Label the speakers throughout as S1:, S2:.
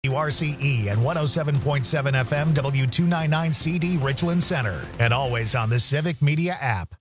S1: WRCE and 107.7 FM W299CD Richland Center. And always on the Civic Media app.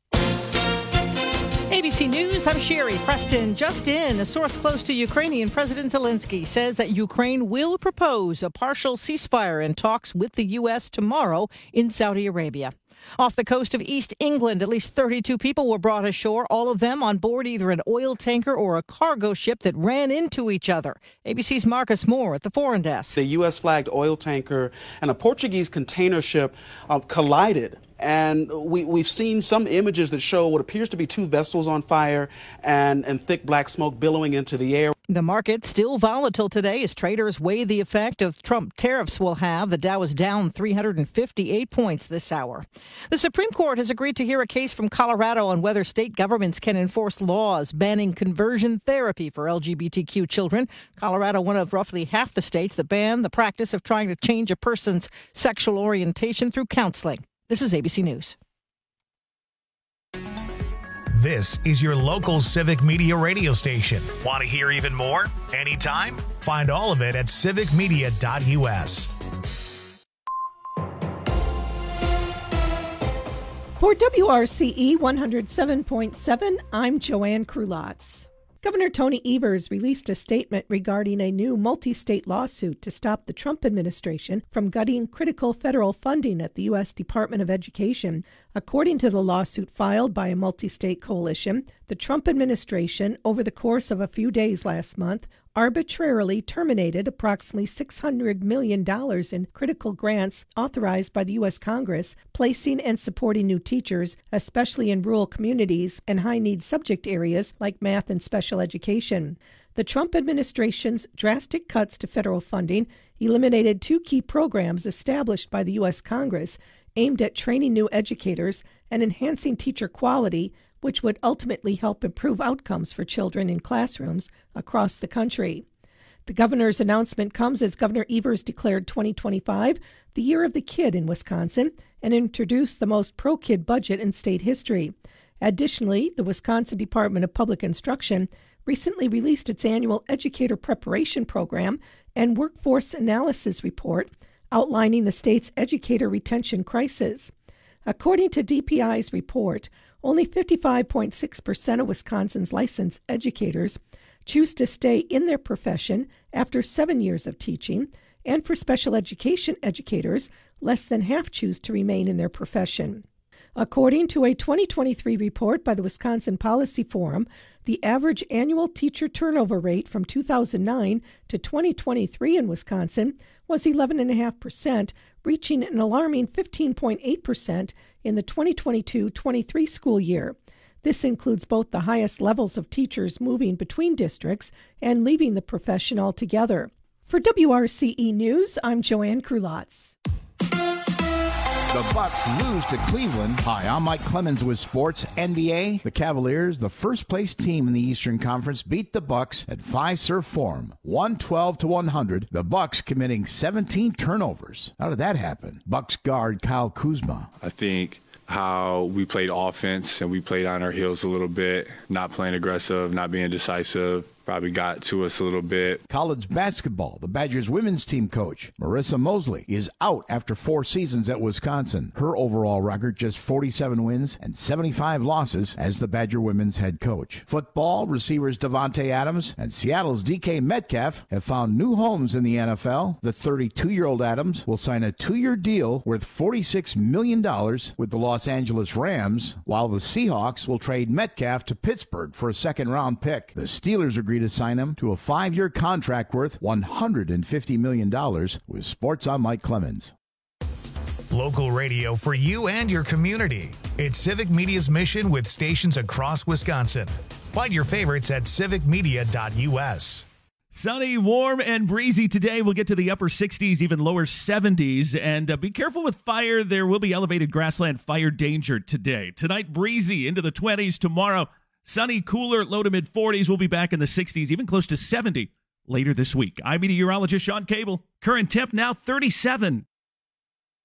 S2: ABC News, I'm Sherry Preston. Just in, a source close to Ukrainian President Zelensky says that Ukraine will propose a partial ceasefire in talks with the U.S. tomorrow in Saudi Arabia. Off the coast of East England, at least 32 people were brought ashore, all of them on board either an oil tanker or a cargo ship that ran into each other. ABC's Marcus Moore at the Foreign Desk.
S3: The U.S.-flagged oil tanker and a Portuguese container ship collided. And we've seen some images that show what appears to be two vessels on fire and thick black smoke billowing into the air.
S2: The market still volatile today as traders weigh the effect of Trump tariffs will have. The Dow is down 358 points this hour. The Supreme Court has agreed to hear a case from Colorado on whether state governments can enforce laws banning conversion therapy for LGBTQ children. Colorado, one of roughly half the states that ban the practice of trying to change a person's sexual orientation through counseling. This is ABC News.
S1: This is your local Civic Media radio station. Want to hear even more? Anytime? Find all of it at civicmedia.us.
S4: For WRCE 107.7, I'm Joanne Krulotz. Governor Tony Evers released a statement regarding a new multi-state lawsuit to stop the Trump administration from gutting critical federal funding at the U.S. Department of Education. According to the lawsuit filed by a multi-state coalition, the Trump administration, over the course of a few days last month, arbitrarily terminated approximately $600 million in critical grants authorized by the U.S. Congress, placing and supporting new teachers, especially in rural communities and high-need subject areas like math and special education. The Trump administration's drastic cuts to federal funding eliminated two key programs established by the U.S. Congress aimed at training new educators and enhancing teacher quality, which would ultimately help improve outcomes for children in classrooms across the country. The governor's announcement comes as Governor Evers declared 2025 the Year of the Kid in Wisconsin and introduced the most pro-kid budget in state history. Additionally, the Wisconsin Department of Public Instruction recently released its annual Educator Preparation Program and Workforce Analysis Report outlining the state's educator retention crisis. According to DPI's report, only 55.6% of Wisconsin's licensed educators choose to stay in their profession after 7 years of teaching, and for special education educators, less than half choose to remain in their profession. According to a 2023 report by the Wisconsin Policy Forum, the average annual teacher turnover rate from 2009 to 2023 in Wisconsin was 11.5%, reaching an alarming 15.8% in the 2022-23 school year. This includes both the highest levels of teachers moving between districts and leaving the profession altogether. For WRCE News, I'm Joanne Krulotz.
S5: The Bucks lose to Cleveland. Hi, I'm Mike Clemens with Sports. NBA, the Cavaliers, the first-place team in the Eastern Conference, beat the Bucks at Fiserv Forum, 112-100. The Bucks committing 17 turnovers. How did that happen? Bucks guard Kyle Kuzma.
S6: I think how we played offense and we played on our heels a little bit, not playing aggressive, not being decisive. Probably got to us a little bit.
S5: College basketball, the Badgers women's team coach, Marissa Mosley, is out after 4 seasons at Wisconsin. Her overall record just 47 wins and 75 losses as the Badger women's head coach. Football, receivers Devontae Adams and Seattle's DK Metcalf have found new homes in the NFL. The 32-year-old Adams will sign a 2-year deal worth $46 million with the Los Angeles Rams, while the Seahawks will trade Metcalf to Pittsburgh for a second-round pick. The Steelers agreed to sign him to a 5-year contract worth $150 million. With Sports, I'm Mike Clemens.
S1: Local radio for you and your community. It's Civic Media's mission with stations across Wisconsin. Find your favorites at civicmedia.us.
S7: Sunny, warm, and breezy today. We'll get to the upper 60s, even lower 70s. And be careful with fire. There will be elevated grassland fire danger today. Tonight, breezy into the 20s. Tomorrow, sunny, cooler, low to mid-40s. We'll be back in the 60s, even close to 70 later this week. I'm meteorologist Sean Cable. Current temp now 37.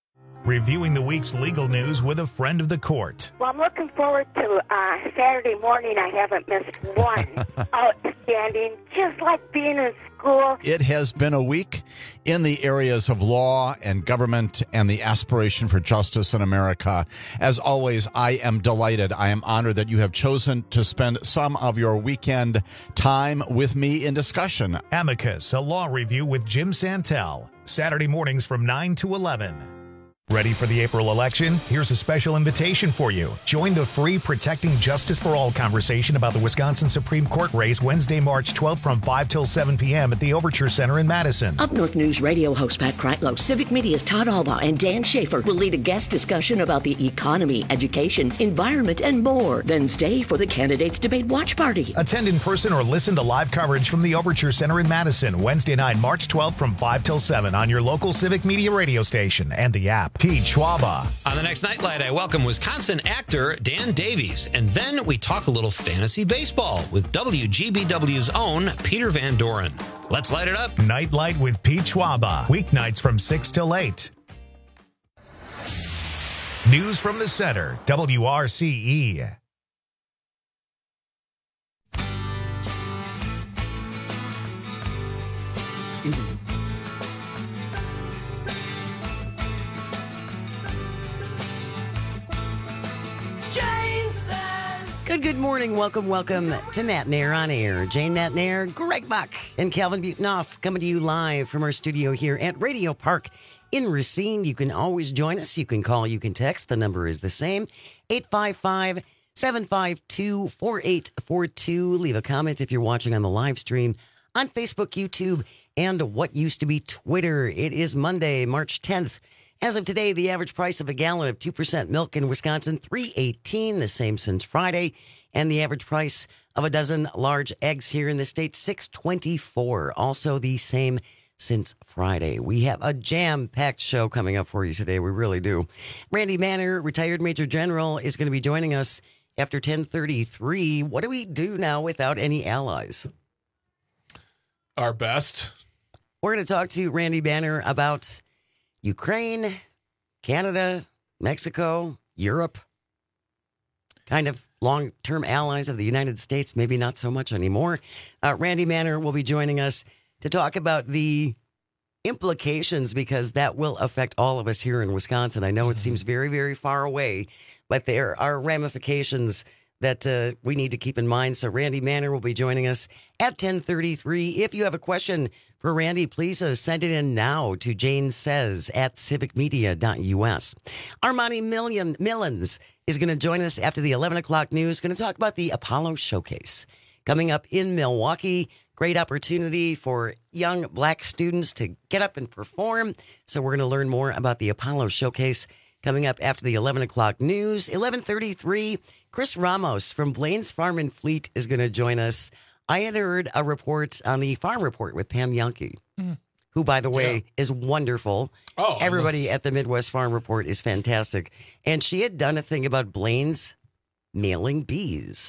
S1: Reviewing the week's legal news with a friend of the court.
S8: Well, I'm looking forward to Saturday morning. I haven't missed one. Outstanding, just like being in school.
S9: It has been a week in the areas of law and government and the aspiration for justice in America. As always, I am delighted. I am honored that you have chosen to spend some of your weekend time with me in discussion.
S1: Amicus, a law review with Jim Santel. Saturday mornings from 9 to 11. Ready for the April election? Here's a special invitation for you. Join the free Protecting Justice for All conversation about the Wisconsin Supreme Court race Wednesday, March 12th from 5 till 7 p.m. at the Overture Center in Madison.
S10: Up North News radio host Pat Kreitlow, Civic Media's Todd Albaugh, and Dan Schaefer will lead a guest discussion about the economy, education, environment, and more. Then stay for the Candidates Debate Watch Party.
S1: Attend in person or listen to live coverage from the Overture Center in Madison, Wednesday night, March 12th from 5 till 7 on your local Civic Media radio station and the app. Pete Schwaba.
S11: On the next Nightlight, I welcome Wisconsin actor Dan Davies. And then we talk a little fantasy baseball with WGBW's own Peter Van Doren. Let's light it up.
S1: Nightlight with Pete Schwaba. Weeknights from 6 till 8. News from the Center, WRCE.
S12: Good morning. Welcome to Matt Nair on Air. Jane Matt Nair, Greg Buck, and Calvin Butonoff coming to you live from our studio here at Radio Park in Racine. You can always join us. You can call, you can text. The number is the same, 855-752-4842. Leave a comment if you're watching on the live stream on Facebook, YouTube, and what used to be Twitter. It is Monday, March 10th. As of today, the average price of a gallon of 2% milk in Wisconsin, $3.18, the same since Friday. And the average price of a dozen large eggs here in the state, $6.24, also the same since Friday. We have a jam-packed show coming up for you today. We really do. Randy Manner, retired Major General, is going to be joining us after 10:33. What do we do now without any allies?
S13: Our best.
S12: We're going to talk to Randy Banner about Ukraine, Canada, Mexico, Europe, kind of long-term allies of the United States, maybe not so much anymore. Randy Manner will be joining us to talk about the implications, because that will affect all of us here in Wisconsin. I know it seems very, very far away, but there are ramifications that we need to keep in mind. So Randy Manner will be joining us at 10:33. If you have a question for Randy, please send it in now to janesays@civicmedia.us. Armani Millens is going to join us after the 11 o'clock news, going to talk about the Apollo Showcase coming up in Milwaukee. Great opportunity for young black students to get up and perform. So we're going to learn more about the Apollo Showcase coming up after the 11 o'clock news. 11:33, Chris Ramos from Blaine's Farm and Fleet is going to join us. I had heard a report on the Farm Report with Pam Yankee, who, by the way, is wonderful. Oh, everybody at the Midwest Farm Report is fantastic. And she had done a thing about Blaine's mailing bees.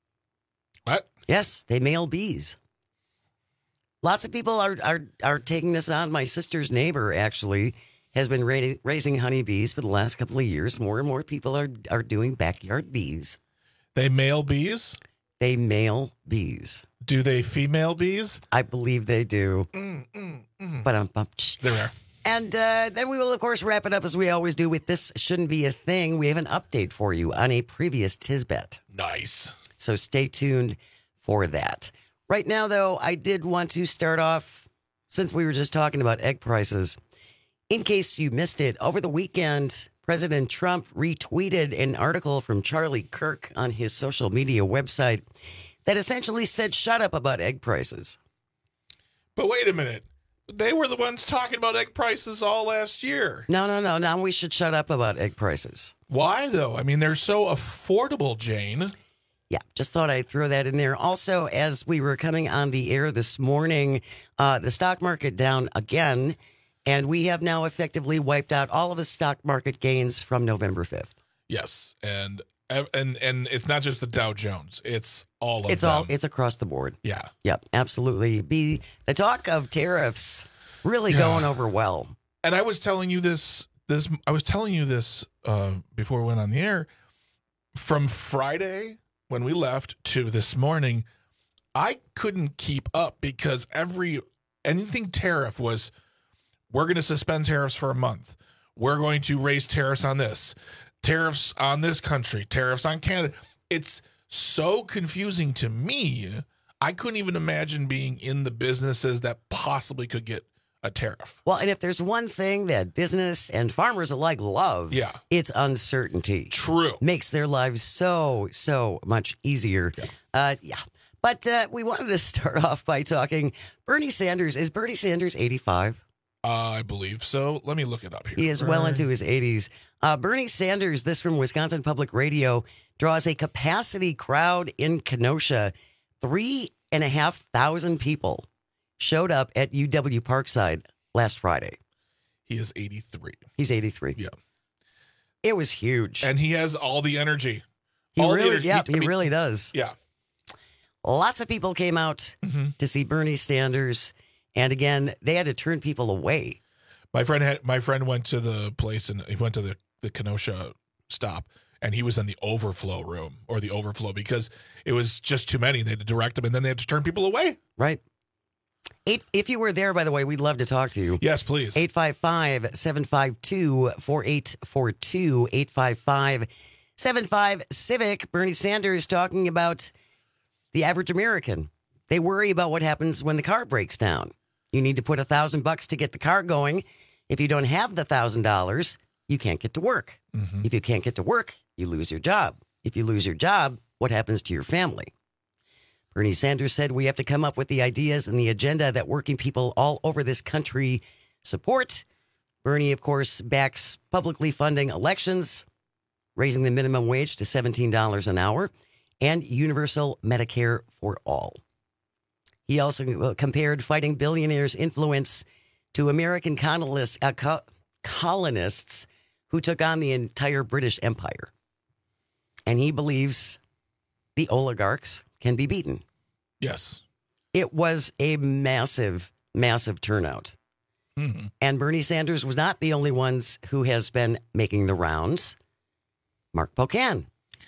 S13: What?
S12: Yes, they mail bees. Lots of people are taking this on. My sister's neighbor, actually, has been raising honeybees for the last couple of years. More and more people are doing backyard bees.
S13: They mail bees?
S12: They mail bees.
S13: Do they female bees?
S12: I believe they do. But
S13: there we are.
S12: And then we will, of course, wrap it up as we always do with This Shouldn't Be a Thing. We have an update for you on a previous Tisbet.
S13: Nice.
S12: So stay tuned for that. Right now, though, I did want to start off, since we were just talking about egg prices. In case you missed it, over the weekend, President Trump retweeted an article from Charlie Kirk on his social media website that essentially said, shut up about egg prices.
S13: But wait a minute. They were the ones talking about egg prices all last year.
S12: No. Now we should shut up about egg prices.
S13: Why, though? I mean, they're so affordable, Jane.
S12: Yeah, just thought I'd throw that in there. Also, as we were coming on the air this morning, the stock market down again. And we have now effectively wiped out all of the stock market gains from November 5th.
S13: Yes, and it's not just the Dow Jones; it's all of them.
S12: It's across the board.
S13: Yeah.
S12: Yep. Absolutely. The talk of tariffs really going over well.
S13: And I was telling you this I was telling you this before we went on the air. From Friday when we left to this morning, I couldn't keep up because anything tariff was, we're going to suspend tariffs for a month. We're going to raise tariffs on this, tariffs on this country, tariffs on Canada. It's so confusing to me. I couldn't even imagine being in the businesses that possibly could get a tariff.
S12: Well, and if there's one thing that business and farmers alike love, it's uncertainty.
S13: True.
S12: Makes their lives so much easier. Yeah. But we wanted to start off by talking Bernie Sanders. Is Bernie Sanders 85?
S13: I believe so. Let me look it up here.
S12: He is well into his 80s. Bernie Sanders, this from Wisconsin Public Radio, draws a capacity crowd in Kenosha. 3,500 people showed up at UW Parkside last Friday.
S13: He is 83.
S12: He's 83.
S13: Yeah.
S12: It was huge.
S13: And he has all the energy.
S12: He really does.
S13: Yeah.
S12: Lots of people came out to see Bernie Sanders. And again, they had to turn people away.
S13: My friend went to the place and he went to the Kenosha stop, and he was in the overflow room or the overflow because it was just too many. They had to direct them, and then they had to turn people away.
S12: Right. If you were there, by the way, we'd love to talk to you.
S13: Yes, please.
S12: 855-752-4842. 855-75-CIVIC. Bernie Sanders talking about the average American. They worry about what happens when the car breaks down. You need to put $1,000 to get the car going. If you don't have the $1,000, you can't get to work. If you can't get to work, you lose your job. If you lose your job, what happens to your family? Bernie Sanders said we have to come up with the ideas and the agenda that working people all over this country support. Bernie, of course, backs publicly funding elections, raising the minimum wage to $17 an hour, and universal Medicare for all. He also compared fighting billionaires' influence to American colonists who took on the entire British Empire. And he believes the oligarchs can be beaten.
S13: Yes.
S12: It was a massive, massive turnout. And Bernie Sanders was not the only ones who has been making the rounds. Mark Pocan.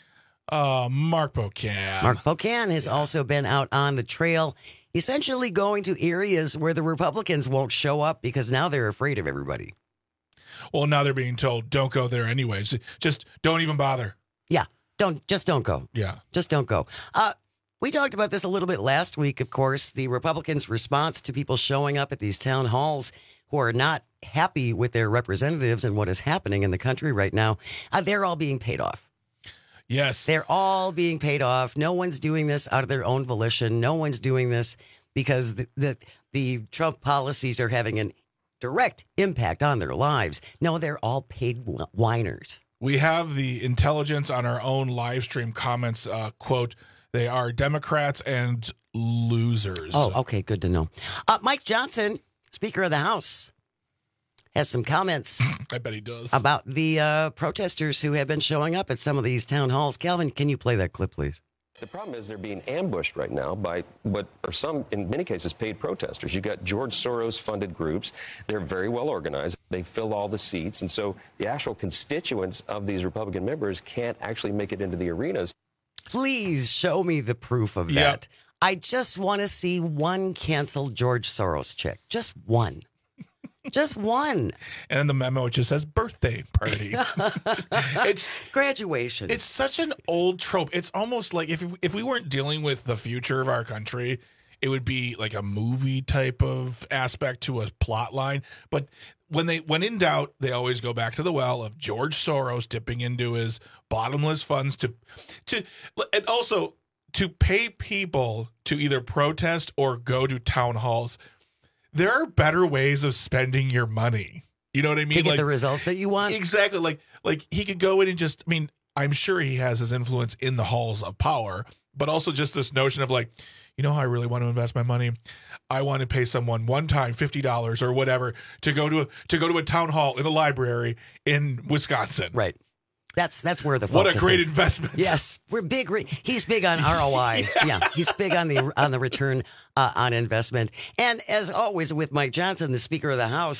S13: Mark Pocan.
S12: Mark Pocan has also been out on the trail, essentially going to areas where the Republicans won't show up because now they're afraid of everybody.
S13: Well, now they're being told, don't go there anyways. Just don't even bother.
S12: Yeah. Don't go.
S13: Yeah.
S12: Just don't go. We talked about this a little bit last week, of course, the Republicans' response to people showing up at these town halls who are not happy with their representatives and what is happening in the country right now. They're all being paid off.
S13: Yes.
S12: They're all being paid off. No one's doing this out of their own volition. No one's doing this because the Trump policies are having a direct impact on their lives. No, they're all paid whiners.
S13: We have the intelligence on our own live stream comments, quote, they are Democrats and losers.
S12: Oh, okay. Good to know. Mike Johnson, Speaker of the House, has some comments.
S13: I bet he does.
S12: About the protesters who have been showing up at some of these town halls. Calvin, can you play that clip, please?
S14: The problem is they're being ambushed right now by what are some, in many cases, paid protesters. You've got George Soros-funded groups. They're very well organized. They fill all the seats. And so the actual constituents of these Republican members can't actually make it into the arenas.
S12: Please show me the proof of that. I just want to see one canceled George Soros check. Just one. Just one.
S13: And in the memo, it just says birthday party. It's
S12: graduation.
S13: It's such an old trope. It's almost like if we weren't dealing with the future of our country, it would be like a movie type of aspect to a plot line. But when in doubt, they always go back to the well of George Soros dipping into his bottomless funds to and also to pay people to either protest or go to town halls. There are better ways of spending your money. You know what I mean?
S12: To get the results that you want.
S13: Exactly. Like he could go in and just, I mean, I'm sure he has his influence in the halls of power, but also just this notion of like, you know how I really want to invest my money? I want to pay someone one time $50 or whatever to go to a town hall in a library in Wisconsin.
S12: Right. That's where the focus
S13: what a great
S12: is.
S13: investment.
S12: Yes, we're big. He's big on ROI. Yeah, he's big on the return on investment. And as always with Mike Johnson, the Speaker of the House,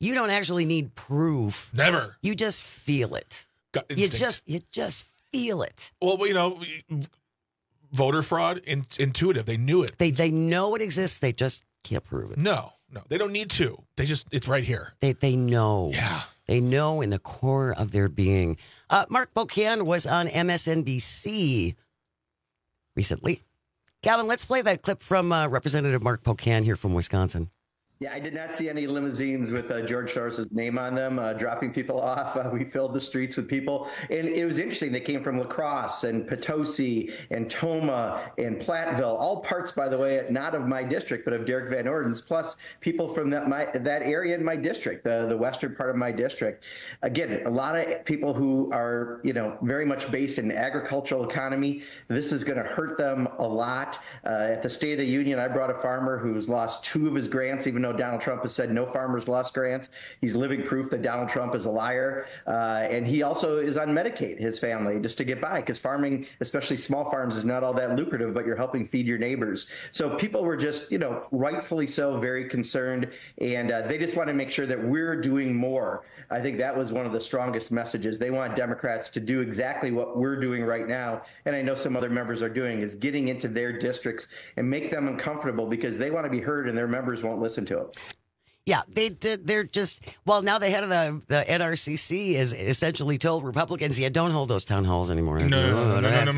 S12: You don't actually need proof.
S13: Never.
S12: You just feel it.
S13: Gut
S12: You
S13: instinct.
S12: just feel it.
S13: Well, voter fraud, intuitive. They knew it.
S12: They know it exists. They just can't prove it.
S13: No, they don't need to. It's right here.
S12: They know.
S13: Yeah.
S12: They know in the core of their being. Mark Pocan was on MSNBC recently. Calvin, let's play that clip from Representative Mark Pocan here from Wisconsin.
S15: Yeah, I did not see any limousines with George Soros' name on them, dropping people off. We filled the streets with people. And it was interesting. They came from La Crosse and Potosi and Toma and Platteville, all parts, by the way, not of my district, but of Derek Van Orden's, plus people from that area in my district, the western part of my district. Again, a lot of people who are, very much based in the agricultural economy. This is going to hurt them a lot. At the State of the Union, I brought a farmer who's lost 2 of his grants, even though Donald Trump has said no farmers lost grants. He's living proof that Donald Trump is a liar. And he also is on Medicaid, his family, just to get by, because farming, especially small farms, is not all that lucrative, but you're helping feed your neighbors. So people were just, rightfully so, very concerned. And they just want to make sure that we're doing more. I think that was one of the strongest messages. They want Democrats to do exactly what we're doing right now. And I know some other members are doing, is getting into their districts and make them uncomfortable, because they want to be heard and their members won't listen to it.
S12: Yeah, they're just, now the head of the NRCC is essentially told Republicans, don't hold those town halls anymore.
S13: No,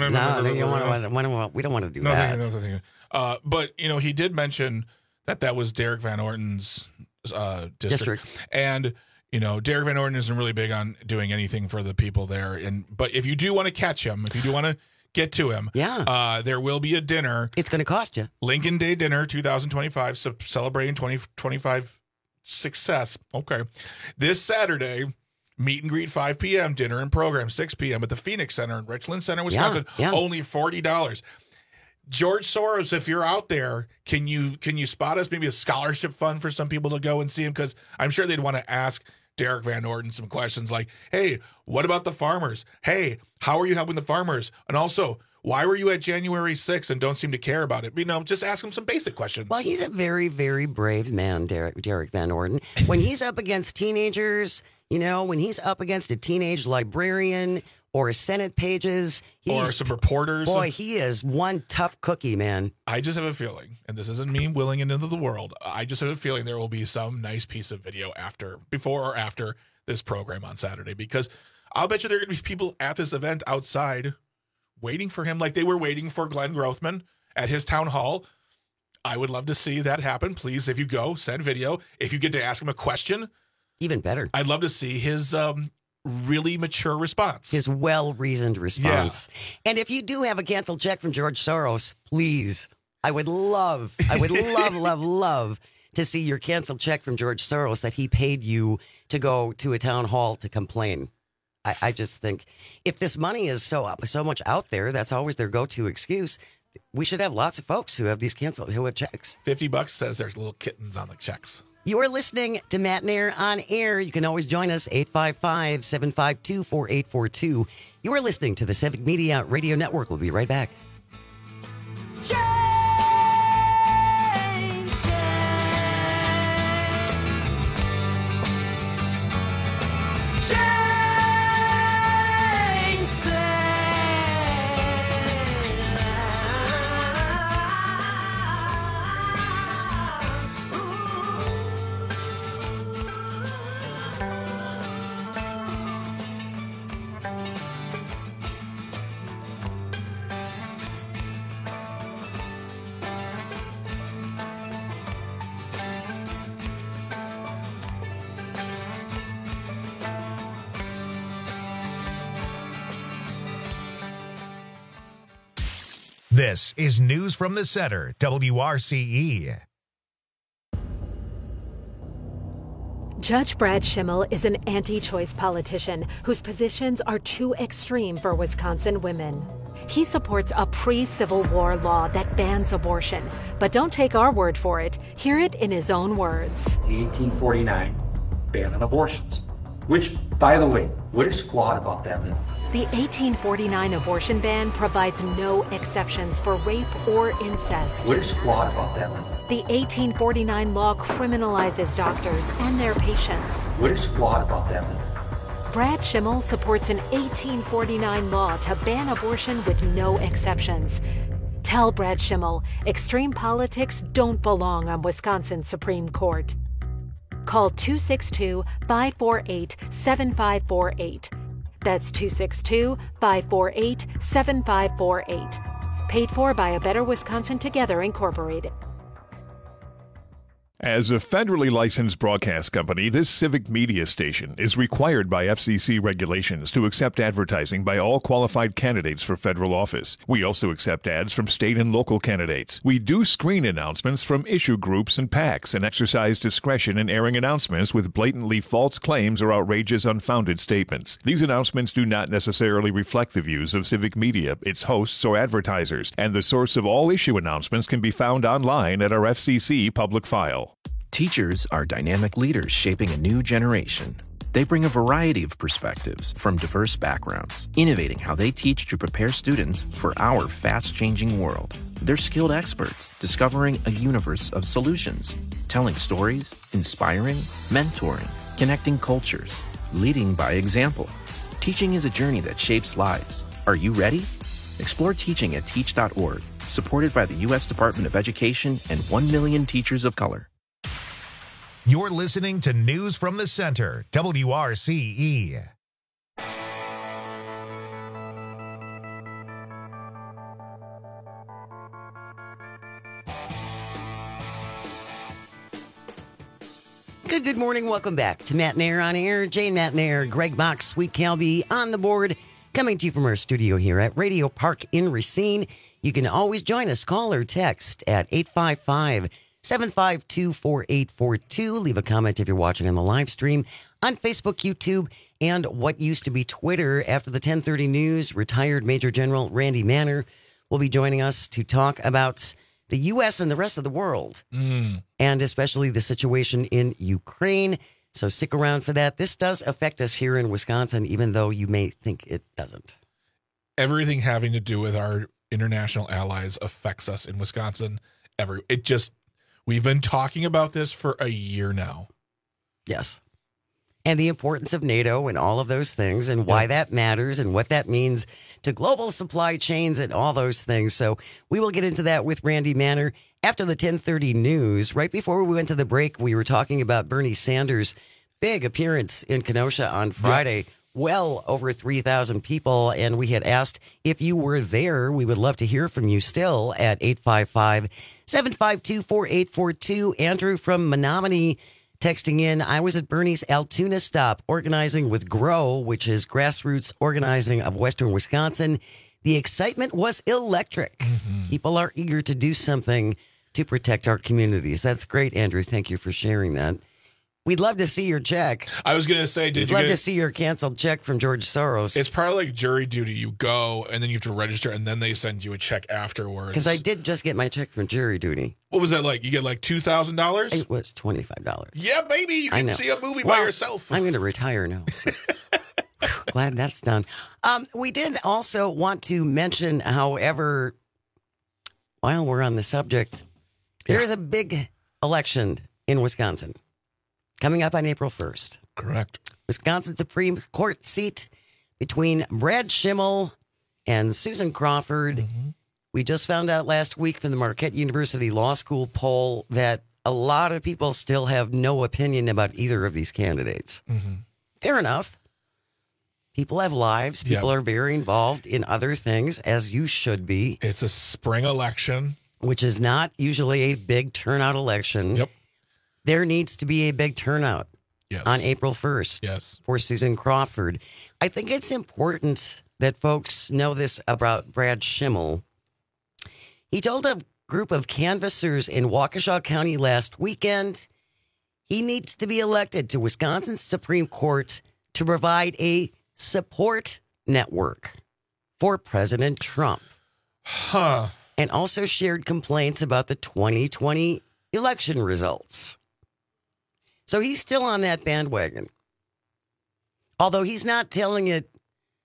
S12: we don't want to do that.
S13: But, he did mention that was Derek Van Orden's district. And, Derek Van Orden isn't really big on doing anything for the people there. But if you do want to catch him, if you do want to get to him, there will be a dinner.
S12: It's going to cost you.
S13: Lincoln Day Dinner 2025, celebrating 2025 success. Okay. This Saturday, meet and greet 5 p.m., dinner and program 6 p.m. at the Phoenix Center in Richland Center, Wisconsin. Only $40. George Soros, if you're out there, can you spot us maybe a scholarship fund for some people to go and see him? Because I'm sure they'd want to ask Derek Van Orden some questions like, hey, what about the farmers? Hey, how are you helping the farmers? And also, why were you at January 6th and don't seem to care about it? Just ask him some basic questions.
S12: Well, he's a very, very brave man, Derek Van Orden. When he's up against teenagers, when he's up against a teenage librarian or Senate pages,
S13: or some reporters.
S12: Boy, he is one tough cookie, man.
S13: I just have a feeling, and this isn't me willing it into the world, I just have a feeling there will be some nice piece of video before or after this program on Saturday, because I'll bet you there are going to be people at this event outside waiting for him like they were waiting for Glenn Grothman at his town hall. I would love to see that happen. Please, if you go, send video. If you get to ask him a question,
S12: even better.
S13: I'd love to see his really mature response.
S12: His well-reasoned response. Yeah. And if you do have a canceled check from George Soros, please, I would love, love to see your canceled check from George Soros that he paid you to go to a town hall to complain. I just think if this money is so much out there, that's always their go-to excuse. We should have lots of folks who have these canceled, who have checks.
S13: $50 says there's little kittens on the checks.
S12: You're listening to Matt and Air on Air. You can always join us, 855-752-4842. You are listening to the Civic Media Radio Network. We'll be right back.
S1: This is News from the Center, WRCE.
S16: Judge Brad Schimmel is an anti-choice politician whose positions are too extreme for Wisconsin women. He supports a pre-Civil War law that bans abortion. But don't take our word for it. Hear it in his own words.
S17: The 1849 ban on abortions, which, by the way, what is flawed about that bill?
S16: The 1849 abortion ban provides no exceptions for rape or incest.
S17: What is flawed about that one?
S16: The 1849 law criminalizes doctors and their patients.
S17: What is flawed about that one?
S16: Brad Schimmel supports an 1849 law to ban abortion with no exceptions. Tell Brad Schimmel extreme politics don't belong on Wisconsin's Supreme Court. Call 262-548-7548. That's 262-548-7548. Paid for by A Better Wisconsin Together, Incorporated.
S18: As a federally licensed broadcast company, this civic media station is required by FCC regulations to accept advertising by all qualified candidates for federal office. We also accept ads from state and local candidates. We do screen announcements from issue groups and PACs and exercise discretion in airing announcements with blatantly false claims or outrageous, unfounded statements. These announcements do not necessarily reflect the views of civic media, its hosts, or advertisers, and the source of all issue announcements can be found online at our FCC public file.
S19: Teachers are dynamic leaders shaping a new generation. They bring a variety of perspectives from diverse backgrounds, innovating how they teach to prepare students for our fast-changing world. They're skilled experts, discovering a universe of solutions, telling stories, inspiring, mentoring, connecting cultures, leading by example. Teaching is a journey that shapes lives. Are you ready? Explore teaching at teach.org, supported by the U.S. Department of Education and 1 million teachers of color.
S1: You're listening to News from the Center, WRCE.
S12: Good morning. Welcome back to Matt Nair on Air. Jane Matt Nair, Greg Box, Sweet Calby on the board, coming to you from our studio here at Radio Park in Racine. You can always join us. Call or text at 855-752-4842. Leave a comment if you're watching on the live stream on Facebook, YouTube, and what used to be Twitter. After the 10:30 news, retired Major General Randy Manner will be joining us to talk about the U.S. and the rest of the world, and especially the situation in Ukraine. So stick around for that. This does affect us here in Wisconsin, even though you may think it doesn't.
S13: Everything having to do with our international allies affects us in Wisconsin. We've been talking about this for a year now.
S12: Yes. And the importance of NATO and all of those things and why that matters and what that means to global supply chains and all those things. So we will get into that with Randy Manner after the 10:30 news. Right before we went to the break, we were talking about Bernie Sanders' big appearance in Kenosha on Friday. Yep. Well over 3,000 people. And we had asked if you were there. We would love to hear from you still at 855-752-4842. Andrew from Menominee texting in, I was at Bernie's Altoona stop organizing with GROW, which is Grassroots Organizing of Western Wisconsin. The excitement was electric. People are eager to do something to protect our communities. That's great, Andrew. Thank you for sharing that. We'd love to see your check.
S13: I was going to say,
S12: We'd love to see your canceled check from George Soros.
S13: It's probably like jury duty. You go, and then you have to register, and then they send you a check afterwards.
S12: Because I did just get my check from jury duty.
S13: What was that like? You get like $2,000?
S12: It was $25.
S13: Yeah, baby. You can see a movie by yourself.
S12: I'm going to retire now. So. Glad that's done. We did also want to mention, however, while we're on the subject, there is a big election in Wisconsin coming up on April 1st.
S13: Correct.
S12: Wisconsin Supreme Court seat between Brad Schimmel and Susan Crawford. We just found out last week from the Marquette University Law School poll that a lot of people still have no opinion about either of these candidates. Fair enough. People have lives. People are very involved in other things, as you should be.
S13: It's a spring election.
S12: Which is not usually a big turnout election.
S13: Yep.
S12: There needs to be a big turnout on April 1st for Susan Crawford. I think it's important that folks know this about Brad Schimmel. He told a group of canvassers in Waukesha County last weekend he needs to be elected to Wisconsin's Supreme Court to provide a support network for President Trump. And also shared complaints about the 2020 election results. So he's still on that bandwagon. Although he's not telling it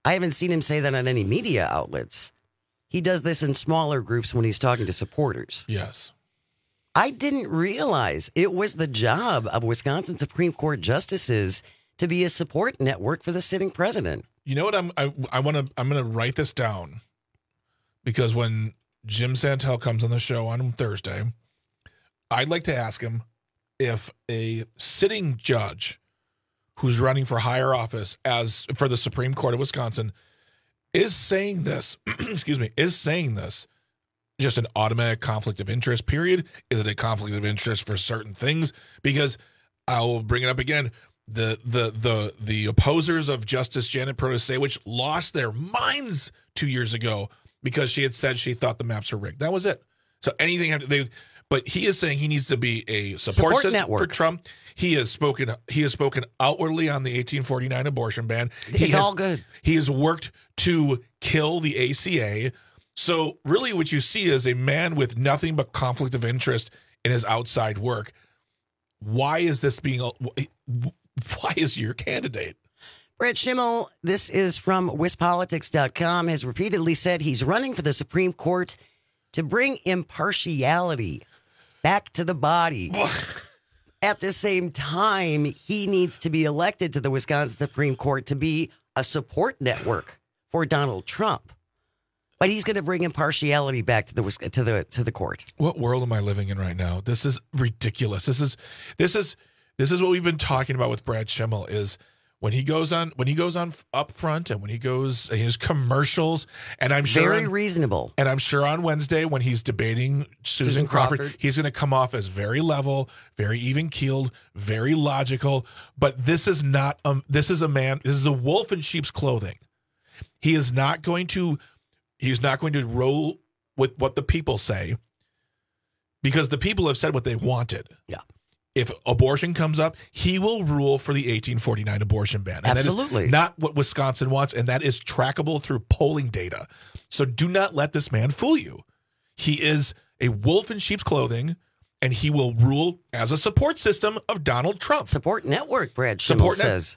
S12: I haven't seen him say that on any media outlets. He does this in smaller groups when he's talking to supporters.
S13: Yes.
S12: I didn't realize it was the job of Wisconsin Supreme Court justices to be a support network for the sitting president.
S13: You know what? I'm going to write this down, because when Jim Santel comes on the show on Thursday, I'd like to ask him if a sitting judge who's running for higher office as for the Supreme Court of Wisconsin is saying this, is saying this just an automatic conflict of interest, period? Is it a conflict of interest for certain things? Because I will bring it up again. The opposers of Justice Janet Protasiewicz lost their minds 2 years ago because she had said she thought the maps were rigged. That was it. So anything but he is saying he needs to be a support system network for Trump. He has spoken outwardly on the 1849 abortion ban.
S12: It's all good.
S13: He has worked to kill the ACA. So really what you see is a man with nothing but conflict of interest in his outside work. Why is this why is your candidate?
S12: Brett Schimmel, this is from WisPolitics.com, has repeatedly said he's running for the Supreme Court to bring impartiality back to the body. At the same time, he needs to be elected to the Wisconsin Supreme Court to be a support network for Donald Trump. But he's going to bring impartiality back to the court. What
S13: world am I living in right now? This is ridiculous. This is what we've been talking about with Brad Schimmel, is when he goes on up front and when he goes his commercials, and I'm sure
S12: very reasonable.
S13: And I'm sure on Wednesday when he's debating Susan Crawford, he's going to come off as very level, very even keeled, very logical. But this is not this is a wolf in sheep's clothing. He is not going to roll with what the people say, because the people have said what they wanted.
S12: Yeah.
S13: If abortion comes up, he will rule for the 1849 abortion ban. And
S12: absolutely.
S13: That is not what Wisconsin wants, and that is trackable through polling data. So do not let this man fool you. He is a wolf in sheep's clothing, and he will rule as a support system of Donald Trump.
S12: Support network, Brad Schimmel says.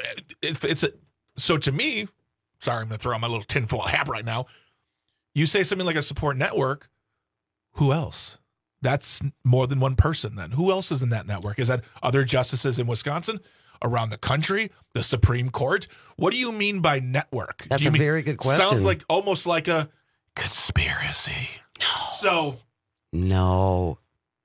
S13: So to me, sorry, I'm going to throw on my little tinfoil hat right now. You say something like a support network, who else? That's more than one person then. Who else is in that network? Is that other justices in Wisconsin, around the country, the Supreme Court? What do you mean by network?
S12: That's a very good question.
S13: Sounds like almost like a conspiracy.
S12: No.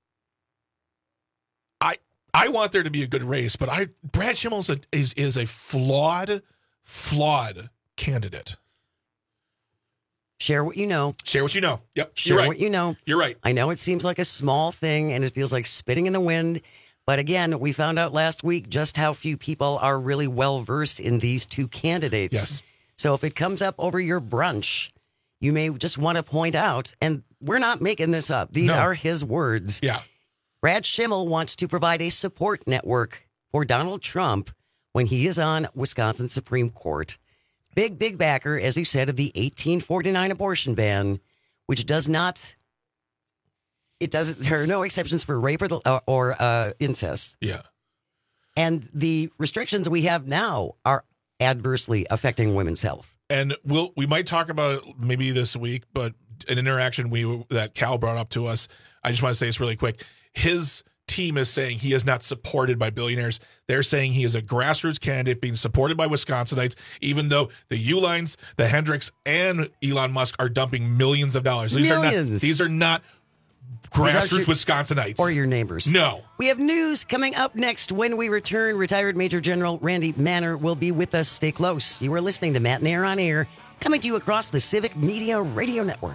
S13: I want there to be a good race, but Brad Schimmel is a flawed candidate.
S12: Share what you know.
S13: Share what you know. Yep.
S12: Share what you know.
S13: You're right.
S12: I know it seems like a small thing and it feels like spitting in the wind. But again, we found out last week just how few people are really well-versed in these two candidates.
S13: Yes.
S12: So if it comes up over your brunch, you may just want to point out, and we're not making this up. These are his words.
S13: Yeah.
S12: Brad Schimmel wants to provide a support network for Donald Trump when he is on Wisconsin Supreme Court. Big backer, as you said, of the 1849 abortion ban, which there are no exceptions for rape or incest.
S13: Yeah.
S12: And the restrictions we have now are adversely affecting women's health.
S13: And we might talk about it maybe this week, but an interaction that Cal brought up to us, I just want to say this really quick. His team is saying he is not supported by billionaires. They're saying he is a grassroots candidate being supported by Wisconsinites, even though the Uihleins, the Hendricks, and Elon Musk are dumping millions of dollars. These are not grassroots Wisconsinites.
S12: Or your neighbors.
S13: No.
S12: We have news coming up next. When we return, retired Major General Randy Manner will be with us. Stay close. You are listening to Matt and Aaron on Air, coming to you across the Civic Media Radio Network.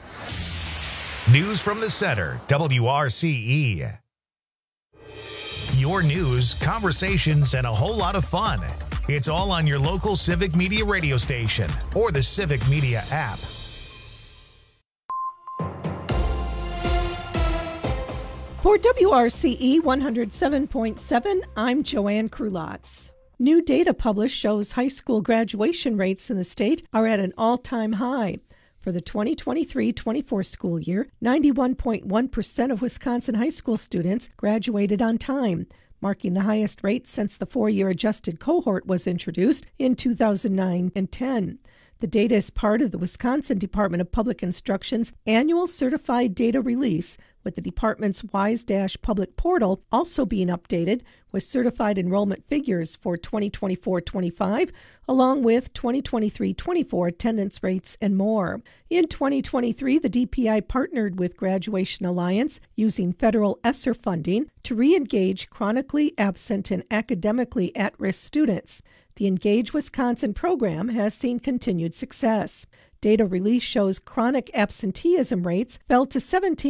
S1: News from the Center, WRCE. your news, conversations, and a whole lot of fun. It's all on your local Civic Media radio station or the Civic Media app.
S4: For WRCE 107.7, I'm Joanne Krulotz. New data published shows high school graduation rates in the state are at an all-time high. For the 2023-24 school year, 91.1% of Wisconsin high school students graduated on time, marking the highest rate since the four-year adjusted cohort was introduced in 2009 and 10. The data is part of the Wisconsin Department of Public Instruction's annual certified data release, with the department's WISE-Public portal also being updated with certified enrollment figures for 2024-25, along with 2023-24 attendance rates and more. In 2023, the DPI partnered with Graduation Alliance using federal ESSER funding to re-engage chronically absent and academically at-risk students. The Engage Wisconsin program has seen continued success. Data release shows chronic absenteeism rates fell to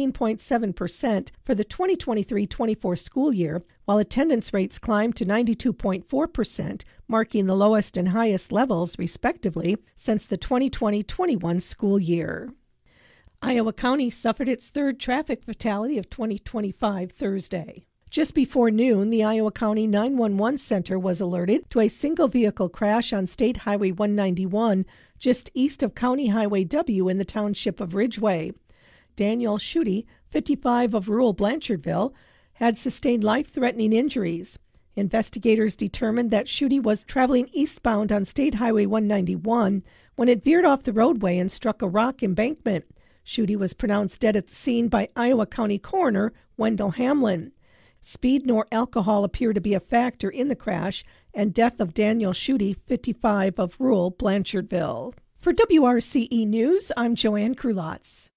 S4: 17.7% for the 2023-24 school year, while attendance rates climbed to 92.4%, marking the lowest and highest levels, respectively, since the 2020-21 school year. Iowa County suffered its third traffic fatality of 2025 Thursday. Just before noon, the Iowa County 911 Center was alerted to a single vehicle crash on State Highway 191 just east of County Highway W in the township of Ridgeway. Daniel Schutte, 55 of rural Blanchardville, had sustained life-threatening injuries. Investigators determined that Schutte was traveling eastbound on State Highway 191 when it veered off the roadway and struck a rock embankment. Schutte was pronounced dead at the scene by Iowa County Coroner Wendell Hamlin. Speed nor alcohol appear to be a factor in the crash and death of Daniel Schutte, 55 of rural Blanchardville. For WRCE News, I'm Joanne Krulotz.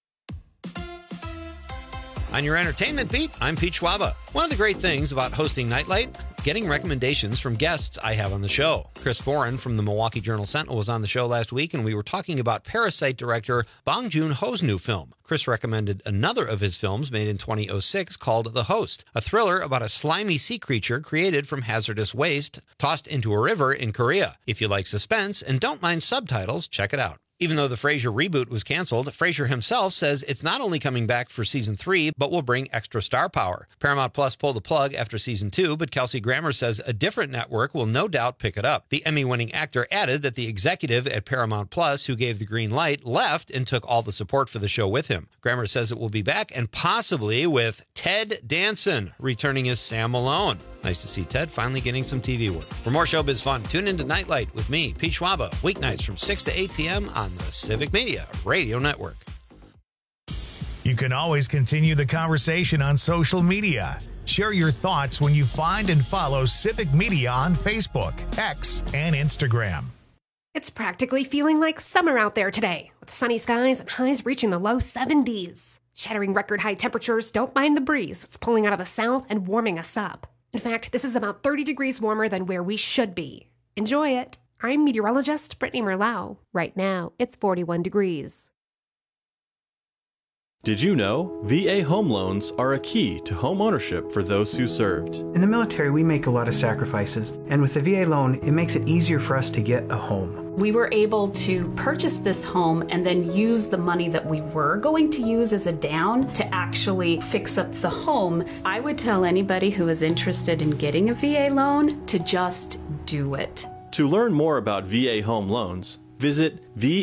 S11: On your entertainment beat, I'm Pete Schwaba. One of the great things about hosting Nightlight, getting recommendations from guests I have on the show. Chris Foran from the Milwaukee Journal-Sentinel was on the show last week, and we were talking about Parasite director Bong Joon-ho's new film. Chris recommended another of his films made in 2006 called The Host, a thriller about a slimy sea creature created from hazardous waste tossed into a river in Korea. If you like suspense and don't mind subtitles, check it out. Even though the Frasier reboot was canceled, Frasier himself says it's not only coming back for season 3, but will bring extra star power. Paramount Plus pulled the plug after season 2, but Kelsey Grammer says a different network will no doubt pick it up. The Emmy-winning actor added that the executive at Paramount Plus who gave the green light left and took all the support for the show with him. Grammer says it will be back, and possibly with Ted Danson returning as Sam Malone. Nice to see Ted finally getting some TV work. For more showbiz fun, tune into Nightlight with me, Pete Schwaba, weeknights from 6 to 8 p.m. on the Civic Media Radio Network.
S1: You can always continue the conversation on social media. Share your thoughts when you find and follow Civic Media on Facebook, X, and Instagram.
S20: It's practically feeling like summer out there today, with sunny skies and highs reaching the low 70s. Shattering record high temperatures, don't mind the breeze. It's pulling out of the south and warming us up. In fact, this is about 30 degrees warmer than where we should be. Enjoy it. I'm meteorologist Brittany Merlau. Right now, it's 41 degrees.
S21: Did you know VA home loans are a key to home ownership for those who served?
S22: In the military, we make a lot of sacrifices, and with the VA loan, it makes it easier for us to get a home.
S23: We were able to purchase this home and then use the money that we were going to use as a down to actually fix up the home. I would tell anybody who is interested in getting a VA loan to just do it.
S21: To learn more about VA home loans, visit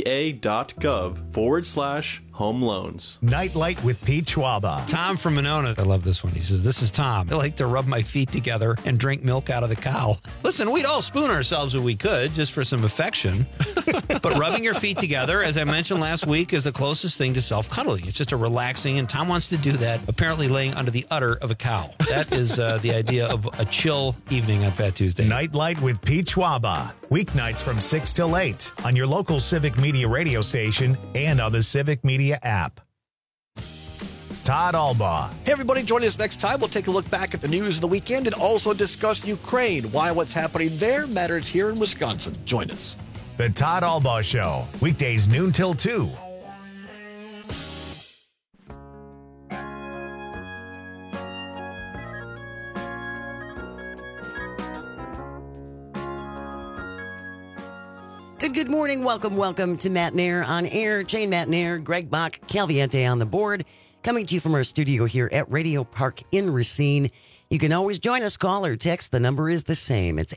S21: va.gov/home loans.
S1: Nightlight with Pete Schwaba.
S11: Tom from Monona. I love this one. He says, this is Tom. I like to rub my feet together and drink milk out of the cow. Listen, we'd all spoon ourselves if we could, just for some affection. But rubbing your feet together, as I mentioned last week, is the closest thing to self-cuddling. It's just a relaxing, and Tom wants to do that, apparently laying under the udder of a cow. That is the idea of a chill evening on Fat Tuesday.
S1: Nightlight with Pete Schwaba. Weeknights from 6 till 8 on your local Civic Media radio station and on the Civic Media app. Todd Albaugh.
S24: Hey, everybody, join us next time. We'll take a look back at the news of the weekend and also discuss Ukraine, why what's happening there matters here in Wisconsin. Join us.
S1: The Todd Albaugh Show, weekdays noon till 2.
S12: Good morning. Welcome to Matt Nair on air. Jane Matt Nair, Greg Bach, Calviente on the board. Coming to you from our studio here at Radio Park in Racine. You can always join us, call or text. The number is the same. It's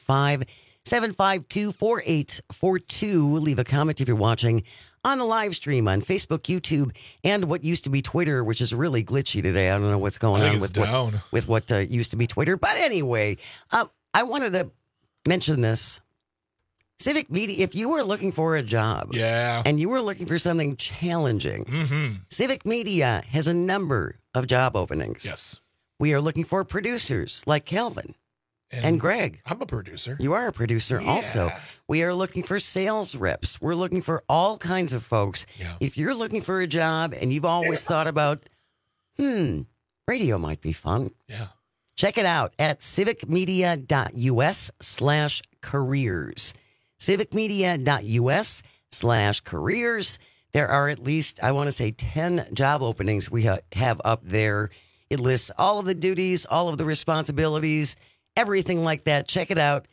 S12: 855-752-4842. Leave a comment if you're watching on the live stream on Facebook, YouTube, and what used to be Twitter, which is really glitchy today. I don't know what's going on with what used to be Twitter. But anyway, I wanted to mention this. Civic Media, if you were looking for a job and you were looking for something challenging, Civic Media has a number of job openings.
S13: Yes.
S12: We are looking for producers like Calvin and Greg.
S13: I'm a producer.
S12: You are a producer also. We are looking for sales reps. We're looking for all kinds of folks.
S13: Yeah.
S12: If you're looking for a job and you've always thought about, radio might be fun.
S13: Yeah.
S12: Check it out at civicmedia.us/careers. civicmedia.us/careers. There are at least, I want to say, 10 job openings we have up there. It lists all of the duties, all of the responsibilities, everything like that. Check it out.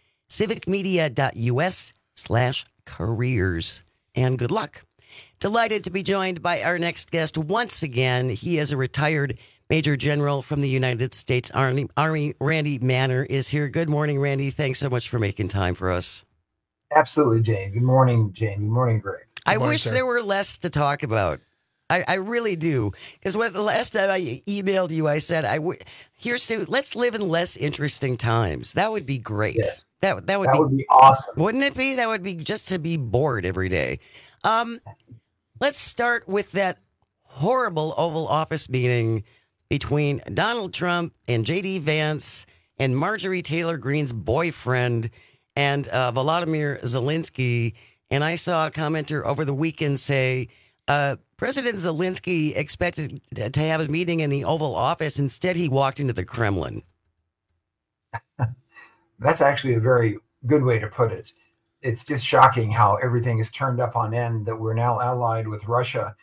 S12: civicmedia.us/careers. And good luck. Delighted to be joined by our next guest once again. He is a retired Major General from the United States Army. Randy Manner is here. Good morning, Randy. Thanks so much for making time for us.
S2: Absolutely, Jane. Good morning, Jane. Good morning, Greg.
S12: I wish there were less to talk about. I really do. Because the last time I emailed you, I said, let's live in less interesting times. That would be great.
S2: Yes.
S12: That would
S2: be awesome.
S12: Wouldn't it be? That would be just to be bored every day. Let's start with that horrible Oval Office meeting between Donald Trump and J.D. Vance and Marjorie Taylor Greene's boyfriend and Volodymyr Zelensky. And I saw a commenter over the weekend say, President Zelensky expected to have a meeting in the Oval Office. Instead, he walked into the Kremlin.
S2: That's actually a very good way to put it. It's just shocking how everything is turned up on end, that we're now allied with Russia,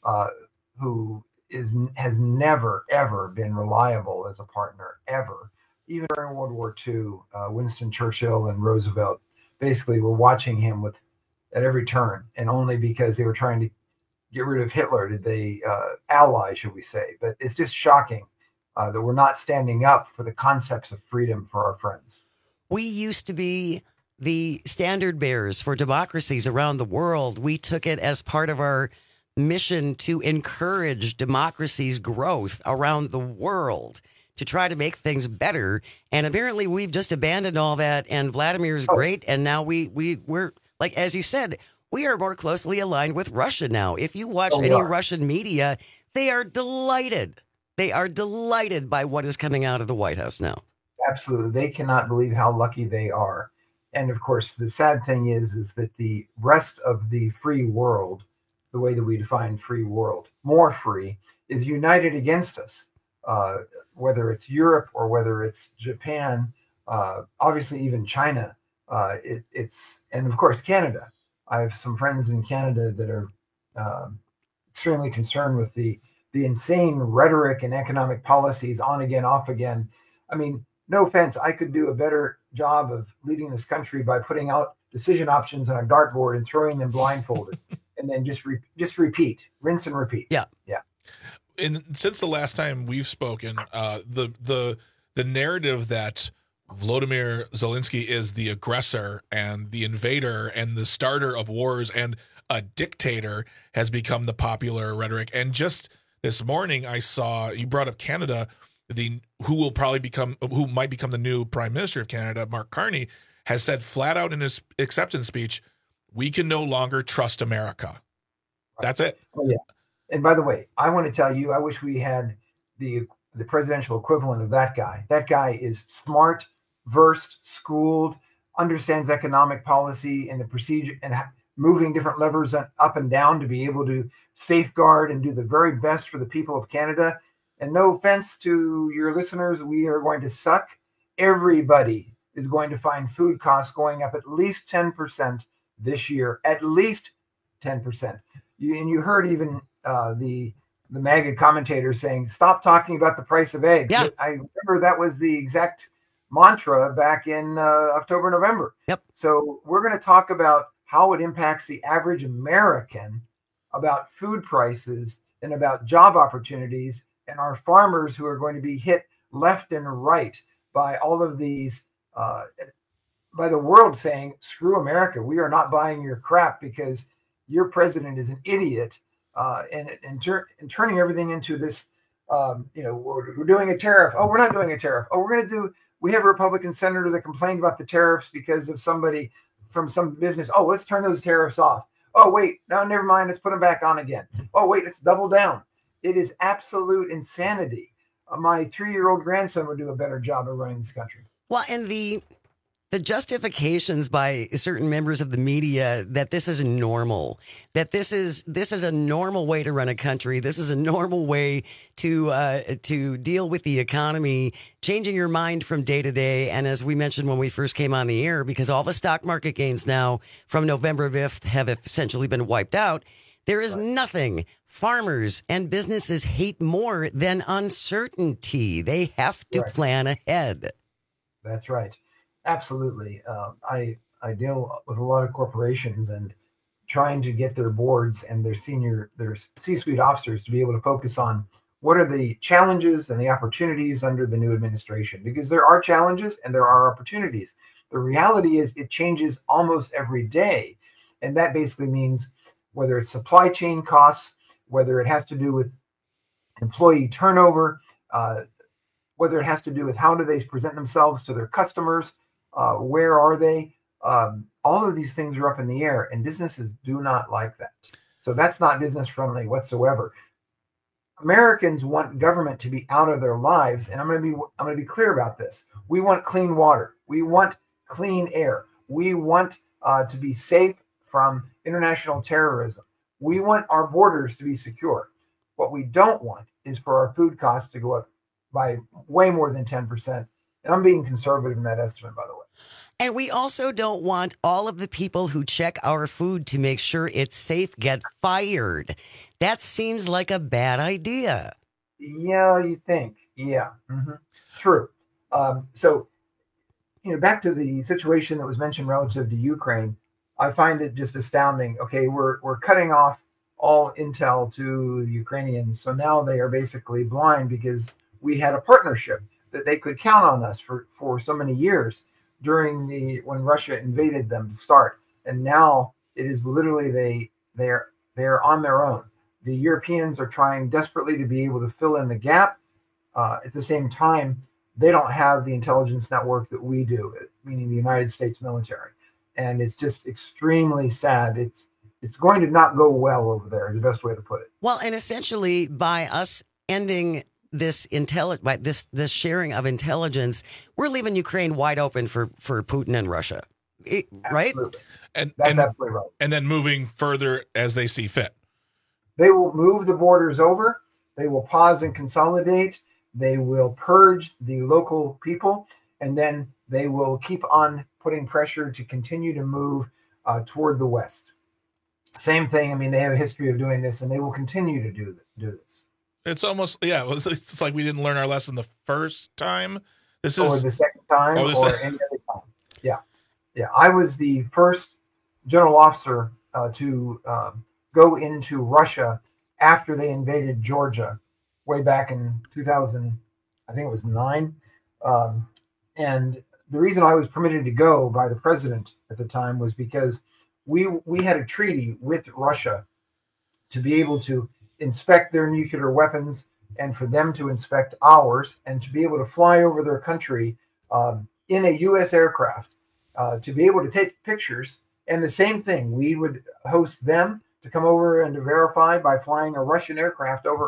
S2: who has never, ever been reliable as a partner, ever. Even during World War II, Winston Churchill and Roosevelt basically were watching him at every turn, and only because they were trying to get rid of Hitler did they ally, should we say. But it's just shocking that we're not standing up for the concepts of freedom for our friends.
S12: We used to be the standard bearers for democracies around the world. We took it as part of our mission to encourage democracy's growth around the world, to try to make things better. And apparently we've just abandoned all that, and Vladimir's great. And now we're like, as you said, we are more closely aligned with Russia now. If you watch any Russian media, they are delighted. They are delighted by what is coming out of the White House now.
S2: Absolutely. They cannot believe how lucky they are. And of course, the sad thing is that the rest of the free world, the way that we define free world, more free, is united against us. Whether it's Europe or whether it's Japan, obviously even China, and of course Canada. I have some friends in Canada that are extremely concerned with the insane rhetoric and economic policies, on again, off again. I mean, no offense, I could do a better job of leading this country by putting out decision options on a dartboard and throwing them blindfolded, and then just repeat, rinse and repeat.
S12: Yeah.
S13: And since the last time we've spoken, the narrative that Volodymyr Zelensky is the aggressor and the invader and the starter of wars and a dictator has become the popular rhetoric. And just this morning, I saw, you brought up Canada, who might become the new Prime Minister of Canada, Mark Carney, has said flat out in his acceptance speech, we can no longer trust America. That's it.
S2: Oh, yeah. And by the way, I want to tell you, I wish we had the presidential equivalent of that guy. That guy is smart, versed, schooled, understands economic policy and the procedure and moving different levers up and down to be able to safeguard and do the very best for the people of Canada. And no offense to your listeners, we are going to suck. Everybody is going to find food costs going up at least 10% this year, at least 10%. You heard even the MAGA commentators saying, stop talking about the price of eggs.
S12: Yeah.
S2: I remember that was the exact mantra back in October, November.
S12: Yep.
S2: So we're going to talk about how it impacts the average American about food prices and about job opportunities, and our farmers who are going to be hit left and right by all of these, by the world saying, screw America, we are not buying your crap because your president is an idiot, and turning everything into this, we're doing a tariff. Oh, we're not doing a tariff. Oh, we have a Republican senator that complained about the tariffs because of somebody from some business. Oh, let's turn those tariffs off. Oh, wait, no, never mind. Let's put them back on again. Oh, wait, let's double down. It is absolute insanity. My 3-year-old grandson would do a better job of running this country.
S12: Well, and the justifications by certain members of the media that this is normal, that this is a normal way to run a country, this is a normal way to deal with the economy, changing your mind from day to day. And as we mentioned when we first came on the air, because all the stock market gains now from November 5th have essentially been wiped out, there is nothing farmers and businesses hate more than uncertainty. They have to plan ahead.
S2: That's right. Absolutely. I deal with a lot of corporations and trying to get their boards and their C-suite officers to be able to focus on what are the challenges and the opportunities under the new administration, because there are challenges and there are opportunities. The reality is it changes almost every day. And that basically means whether it's supply chain costs, whether it has to do with employee turnover, whether it has to do with how do they present themselves to their customers, where are they? All of these things are up in the air, and businesses do not like that. So that's not business friendly whatsoever. Americans want government to be out of their lives, and I'm going to be clear about this. We want clean water. We want clean air. We want to be safe from international terrorism. We want our borders to be secure. What we don't want is for our food costs to go up by way more than 10%. And I'm being conservative in that estimate, by the way.
S12: And we also don't want all of the people who check our food to make sure it's safe get fired. That seems like a bad idea.
S2: You think. Yeah. Mm-hmm. True. So, back to the situation that was mentioned relative to Ukraine, I find it just astounding. Okay, we're cutting off all intel to the Ukrainians. So now they are basically blind because we had a partnership that they could count on us for so many years during when Russia invaded them to start. And now it is literally they're on their own. The Europeans are trying desperately to be able to fill in the gap. At the same time, they don't have the intelligence network that we do, meaning the United States military. And it's just extremely sad. It's going to not go well over there, is the best way to put it.
S12: Well, and essentially by us ending this this sharing of intelligence, we're leaving Ukraine wide open for Putin and Russia, right?
S2: That's absolutely right.
S13: And then moving further as they see fit.
S2: They will move the borders over. They will pause and consolidate. They will purge the local people, and then they will keep on putting pressure to continue to move toward the West. Same thing. I mean, they have a history of doing this, and they will continue to do this.
S13: It's almost, it's like we didn't learn our lesson the first time.
S2: Or the second time, or any other time. Yeah. I was the first general officer to go into Russia after they invaded Georgia way back in 2000, I think it was 9. And the reason I was permitted to go by the president at the time was because we had a treaty with Russia to be able to inspect their nuclear weapons and for them to inspect ours and to be able to fly over their country in a U.S. aircraft to be able to take pictures. And the same thing, we would host them to come over and to verify by flying a Russian aircraft over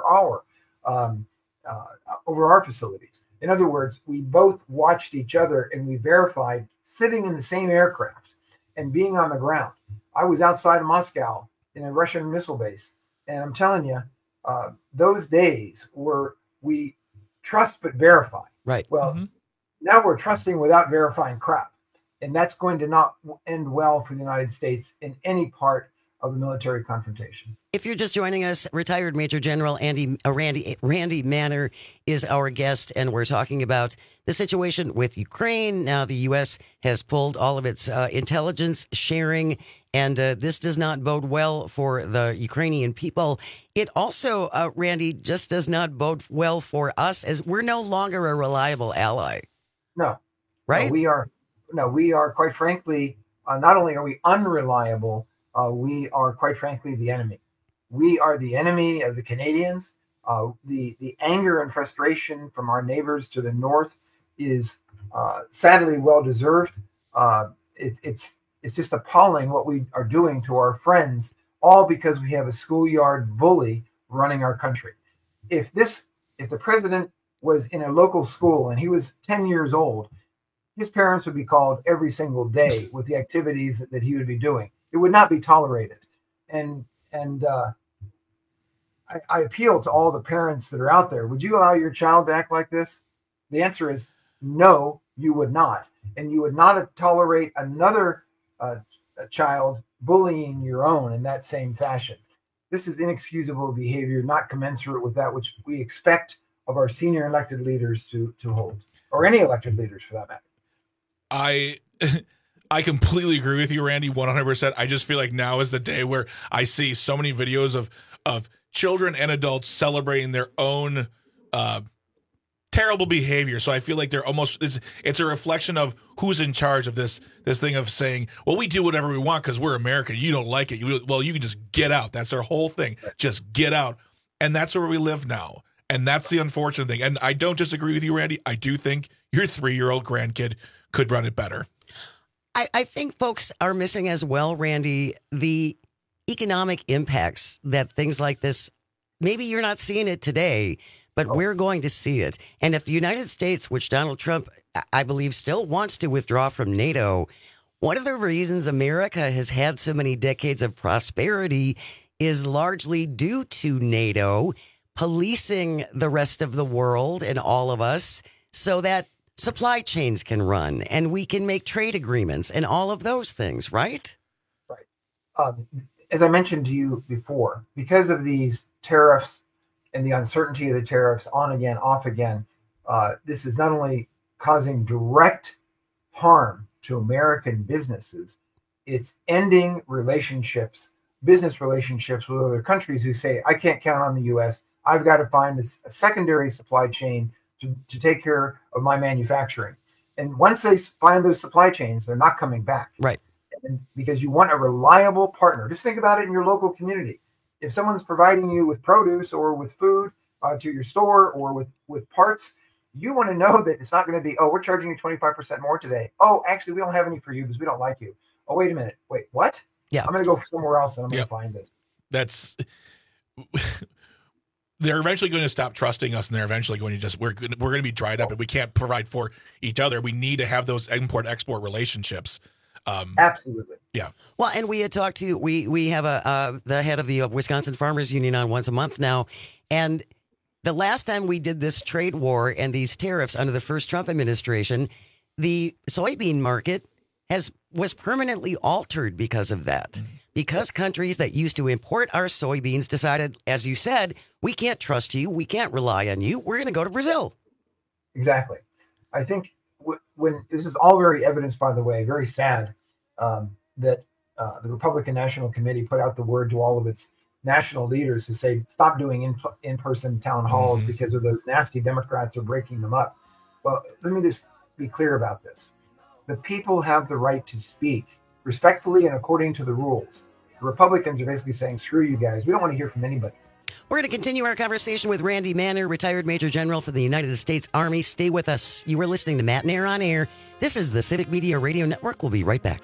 S2: our facilities. In other words, we both watched each other and we verified sitting in the same aircraft and being on the ground. I was outside of Moscow in a Russian missile base. And I'm telling you, those days were we trust but verify.
S12: Right.
S2: Well, now we're trusting without verifying crap. And that's going to not end well for the United States in any part of a military confrontation.
S12: If you're just joining us, retired Major General Randy Manner is our guest, and we're talking about the situation with Ukraine. Now, the U.S. has pulled all of its intelligence sharing, and this does not bode well for the Ukrainian people. It also, Randy, just does not bode well for us, as we're no longer a reliable ally.
S2: No.
S12: Right?
S2: No, we are quite frankly, not only are we unreliable, we are quite frankly the enemy. We are the enemy of the Canadians. The anger and frustration from our neighbors to the north is sadly well deserved. It's just appalling what we are doing to our friends, all because we have a schoolyard bully running our country. If the president was in a local school and he was 10 years old, his parents would be called every single day with the activities that he would be doing. It would not be tolerated. And I appeal to all the parents that are out there. Would you allow your child to act like this? The answer is no, you would not. And you would not tolerate another child bullying your own in that same fashion. This is inexcusable behavior, not commensurate with that which we expect of our senior elected leaders to hold, or any elected leaders for that matter.
S13: I completely agree with you, Randy, 100%. I just feel like now is the day where I see so many videos of children and adults celebrating their own terrible behavior. So I feel like they're almost, it's a reflection of who's in charge of this thing of saying, well, we do whatever we want because we're American. You don't like it. You can just get out. That's their whole thing. Just get out. And that's where we live now. And that's the unfortunate thing. And I don't disagree with you, Randy. I do think your 3-year-old grandkid could run it better.
S12: I think folks are missing as well, Randy, the economic impacts that things like this, maybe you're not seeing it today, but we're going to see it. And if the United States, which Donald Trump, I believe, still wants to withdraw from NATO, one of the reasons America has had so many decades of prosperity is largely due to NATO policing the rest of the world and all of us so that supply chains can run and we can make trade agreements and all of those things, right?
S2: Right. As I mentioned to you before, because of these tariffs and the uncertainty of the tariffs on again, off again, this is not only causing direct harm to American businesses, it's ending business relationships with other countries who say, I can't count on the U.S. I've got to find a secondary supply chain to take care of my manufacturing. And once they find those supply chains, they're not coming back.
S12: Right.
S2: And because you want a reliable partner. Just think about it in your local community. If someone's providing you with produce or with food to your store or with parts, you want to know that it's not going to be, oh, we're charging you 25% more today. Oh, actually, we don't have any for you because we don't like you. Oh, wait a minute. Wait, what?
S12: Yeah.
S2: I'm going to go somewhere else and I'm going to find this.
S13: They're eventually going to stop trusting us, and they're eventually going to just we're going to be dried up, and we can't provide for each other. We need to have those import-export relationships.
S2: Absolutely.
S13: Yeah.
S12: Well, and we had talked to we have the head of the Wisconsin Farmers Union on once a month now, and the last time we did this trade war and these tariffs under the first Trump administration, the soybean market was permanently altered because of that. Mm-hmm. Because countries that used to import our soybeans decided, as you said, we can't trust you, we can't rely on you, we're going to go to Brazil.
S2: Exactly. I think when this is all very evidenced, by the way, very sad that the Republican National Committee put out the word to all of its national leaders to say, stop doing in-person town halls because of those nasty Democrats are breaking them up. Well, let me just be clear about this. The people have the right to speak respectfully and according to the rules. The Republicans are basically saying, screw you guys. We don't want to hear from anybody.
S12: We're going to continue our conversation with Randy Manner, retired Major General for the United States Army. Stay with us. You are listening to Matt and Air on Air. This is the Civic Media Radio Network. We'll be right back.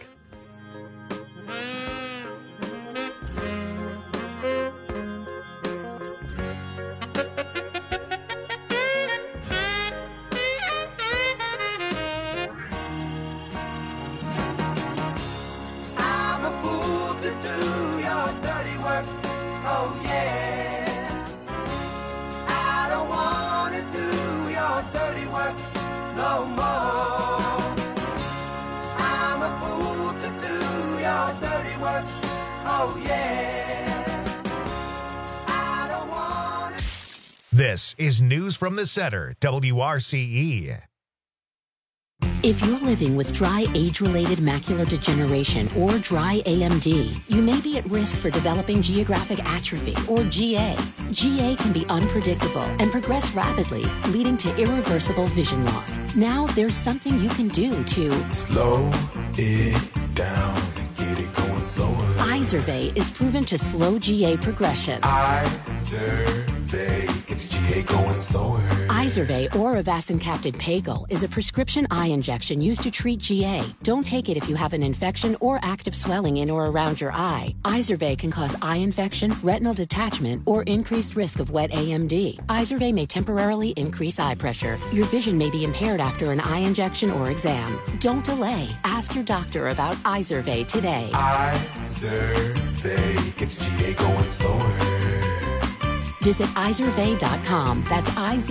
S3: Oh yeah.
S1: This is News from the Center, WRCE.
S3: If you're living with dry age-related macular degeneration or dry AMD, you may be at risk for developing geographic atrophy or GA. GA can be unpredictable and progress rapidly, leading to irreversible vision loss. Now there's something you can do to
S5: slow it down and get it going slower.
S3: Izervay is proven to slow GA progression.
S5: Izervay gets GA going slower.
S3: Izervay or avacincaptad pagel is a prescription eye injection used to treat GA. Don't take it if you have an infection or active swelling in or around your eye. Izervay can cause eye infection, retinal detachment, or increased risk of wet AMD. Izervay may temporarily increase eye pressure. Your vision may be impaired after an eye injection or exam. Don't delay. Ask your doctor about Izervay today.
S5: Izervay gets GA going slower.
S3: Visit Izervay.com. That's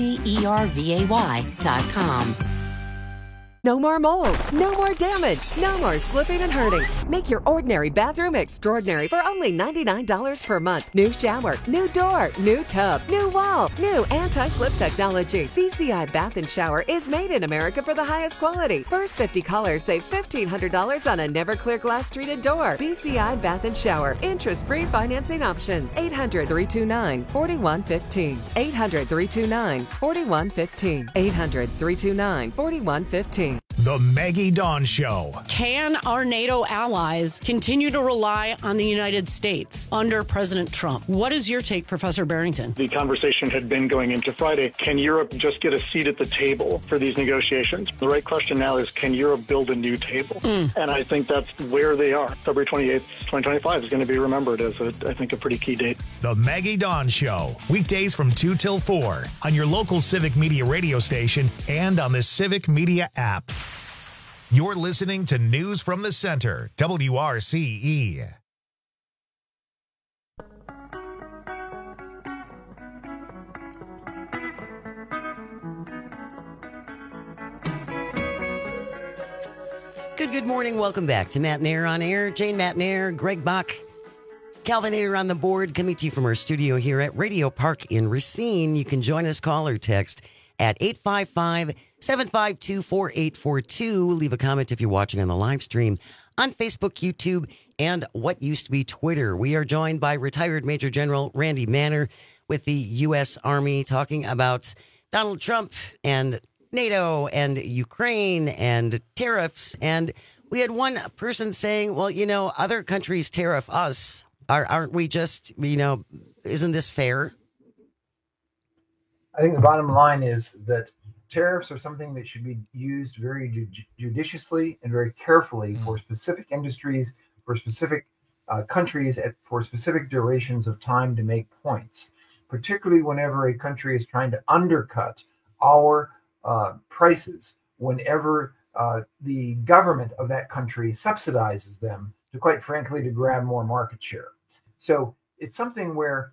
S3: IZERVAY.com.
S6: No more mold, no more damage, no more slipping and hurting. Make your ordinary bathroom extraordinary for only $99 per month. New shower, new door, new tub, new wall, new anti-slip technology. BCI Bath and Shower is made in America for the highest quality. First 50 callers save $1,500 on a never clear glass treated door. BCI Bath and Shower. Interest-free financing options. 800-329-4115. 800-329-4115. 800-329-4115.
S1: The Maggie Dawn Show.
S7: Can our NATO allies continue to rely on the United States under President Trump? What is your take, Professor Barrington?
S25: The conversation had been going into Friday. Can Europe just get a seat at the table for these negotiations? The right question now is, can Europe build a new table? And I think that's where they are. February 28th, 2025 is going to be remembered as, I think, a pretty key date.
S1: The Maggie Dawn Show. Weekdays from 2 till 4 on your local Civic Media radio station and on the Civic Media app. You're listening to News from the Center, WRCE.
S12: Good morning. Welcome back to Matt Nair on Air. Jane Matt Nair, Greg Bach, Calvin Air on the board, coming to you from our studio here at Radio Park in Racine. You can join us, call or text at 855-752-4842. Leave a comment if you're watching on the live stream on Facebook, YouTube, and what used to be Twitter. We are joined by retired Major General Randy Manner with the U.S. Army, talking about Donald Trump and NATO and Ukraine and tariffs. And we had one person saying, well, you know, other countries tariff us. Aren't we just, you know, isn't this fair?
S2: I think the bottom line is that tariffs are something that should be used very judiciously and very carefully for specific industries, for specific countries, for specific durations of time to make points, particularly whenever a country is trying to undercut our prices, whenever the government of that country subsidizes them to, quite frankly, to grab more market share. So it's something where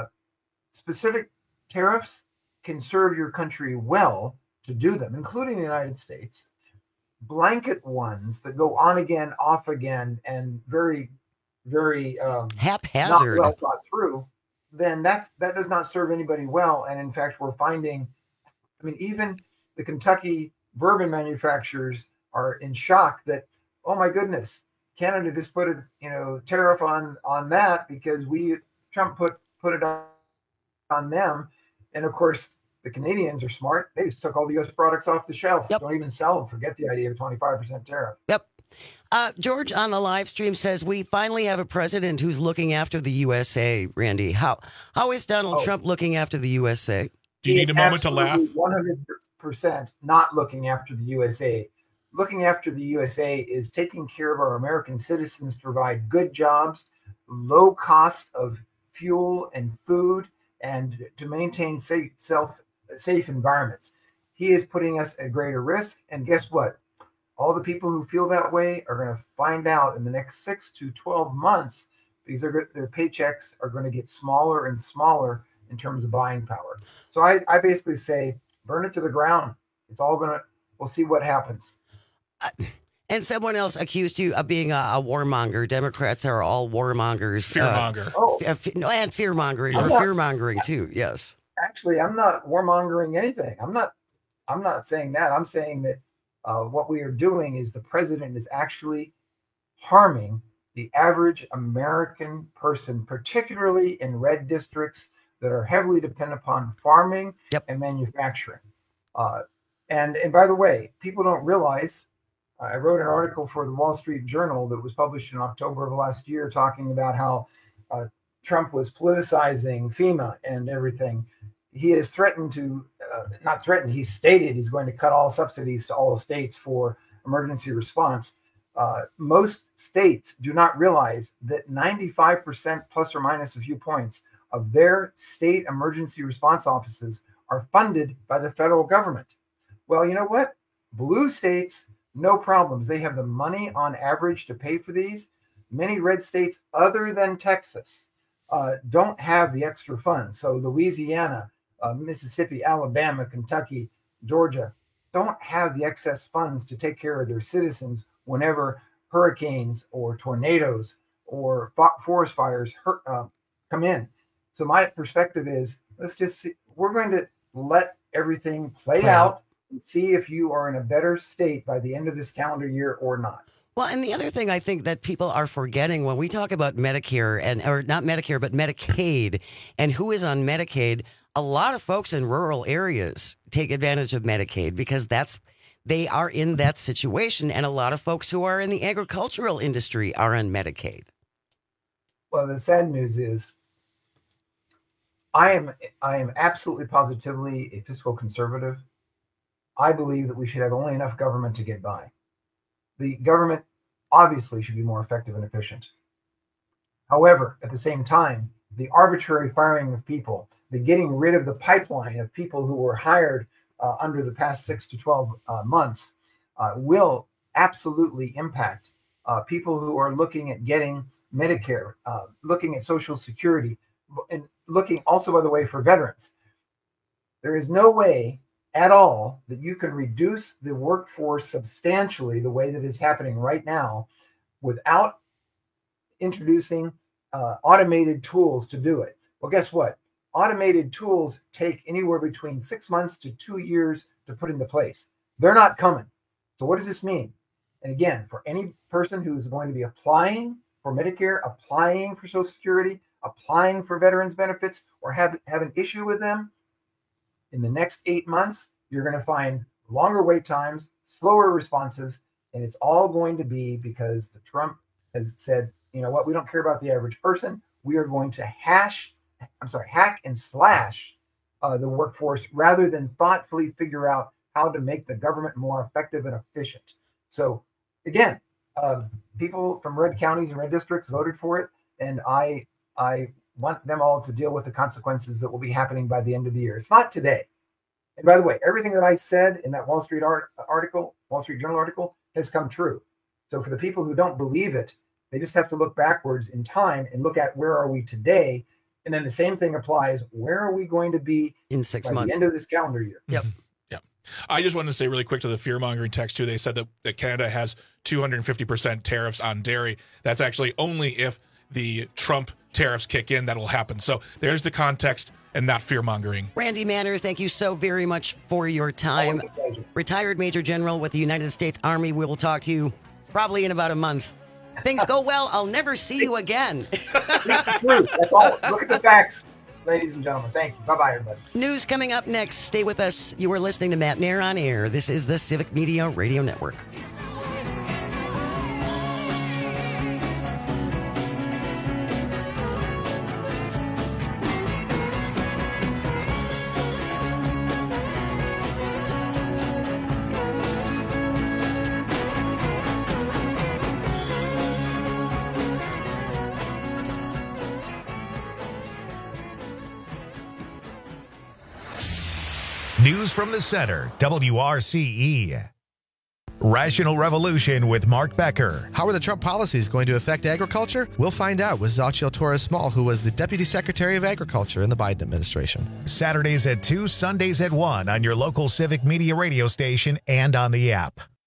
S2: specific tariffs can serve your country well to do them, including the United States. Blanket ones that go on again, off again, and very, very
S12: haphazard,
S2: not well thought through, then that does not serve anybody well. And in fact, we're finding, I mean, even the Kentucky bourbon manufacturers are in shock that, oh my goodness, Canada just put a tariff on that because Trump put it on them. And of course, the Canadians are smart. They just took all the U.S. products off the shelf. Yep. Don't even sell them. Forget the idea of 25% tariff.
S12: Yep. George on the live stream says, we finally have a president who's looking after the USA, Randy. How is Donald Trump looking after the USA?
S13: Do you need a moment to laugh?
S2: 100% not looking after the USA. Looking after the USA is taking care of our American citizens to provide good jobs, low cost of fuel and food, and to maintain safe environments. He is putting us at greater risk. And guess what? All the people who feel that way are going to find out in the next 6 to 12 months, because their paychecks are going to get smaller and smaller in terms of buying power. So I basically say, burn it to the ground. It's all we'll see what happens.
S12: And someone else accused you of being a warmonger. Democrats are all warmongers.
S13: Fearmonger.
S12: And fearmongering, or fearmongering too, yes.
S2: Actually, I'm not warmongering anything. I'm not saying that. I'm saying that what we are doing is the president is actually harming the average American person, particularly in red districts that are heavily dependent upon farming and manufacturing. And by the way, people don't realize, I wrote an article for the Wall Street Journal that was published in October of last year talking about how Trump was politicizing FEMA and everything. He has threatened to, not threatened, he stated he's going to cut all subsidies to all states for emergency response. Most states do not realize that 95% plus or minus a few points of their state emergency response offices are funded by the federal government. Well, you know what? Blue states, no problems. They have the money on average to pay for these. Many red states other than Texas don't have the extra funds. So Louisiana, Mississippi, Alabama, Kentucky, Georgia don't have the excess funds to take care of their citizens whenever hurricanes or tornadoes or forest fires come in. So my perspective is, let's just see, we're going to let everything play out and see if you are in a better state by the end of this calendar year or not.
S12: Well, and the other thing I think that people are forgetting when we talk about Medicare or not Medicare, but Medicaid and who is on Medicaid, a lot of folks in rural areas take advantage of Medicaid because they are in that situation. And a lot of folks who are in the agricultural industry are on Medicaid.
S2: Well, the sad news is I am absolutely positively a fiscal conservative. I believe that we should have only enough government to get by. The government obviously should be more effective and efficient. However, at the same time, the arbitrary firing of people, the getting rid of the pipeline of people who were hired under the past 6 to 12 months will absolutely impact people who are looking at getting Medicare, looking at Social Security, and looking also, by the way, for veterans. There is no way at all that you can reduce the workforce substantially the way that is happening right now without introducing automated tools to do it. Well, guess what? Automated tools take anywhere between 6 months to 2 years to put into place. They're not coming. So what does this mean? And again, for any person who's going to be applying for Medicare, applying for Social Security, applying for veterans benefits, or have an issue with them, in the next 8 months, you're going to find longer wait times, slower responses, and it's all going to be because the Trump has said, you know what, we don't care about the average person. We are going to hack and slash the workforce rather than thoughtfully figure out how to make the government more effective and efficient. So again, people from red counties and red districts voted for it, and I want them all to deal with the consequences that will be happening by the end of the year. It's not today. And by the way, everything that I said in that Wall Street Journal article has come true. So for the people who don't believe it, they just have to look backwards in time and look at where are we today. And then the same thing applies. Where are we going to be
S12: in 6
S2: by
S12: months?
S2: the end of this calendar year?
S12: Yep.
S13: Yeah. I just wanted to say really quick to the fear-mongering text, too. They said that Canada has 250% tariffs on dairy. That's actually only if the Trump tariffs kick in that'll happen. So there's the context and not fear-mongering.
S12: Randy Manner, thank you so very much for your time. Retired Major General with the United States Army. We will talk to you probably in about a month. Things go well, I'll never see you again.
S2: That's all. Look at the facts, ladies and gentlemen. Thank you. Bye-bye, everybody.
S12: News coming up next. Stay with us. You are listening to Matt Nair on Air. This is the Civic Media Radio Network.
S1: News from the Center, WRCE. Rational Revolution with Mark Becker.
S8: How are the Trump policies going to affect agriculture? We'll find out with Xochitl Torres-Small, who was the Deputy Secretary of Agriculture in the Biden administration.
S1: Saturdays at 2, Sundays at 1 on your local Civic Media radio station and on the app.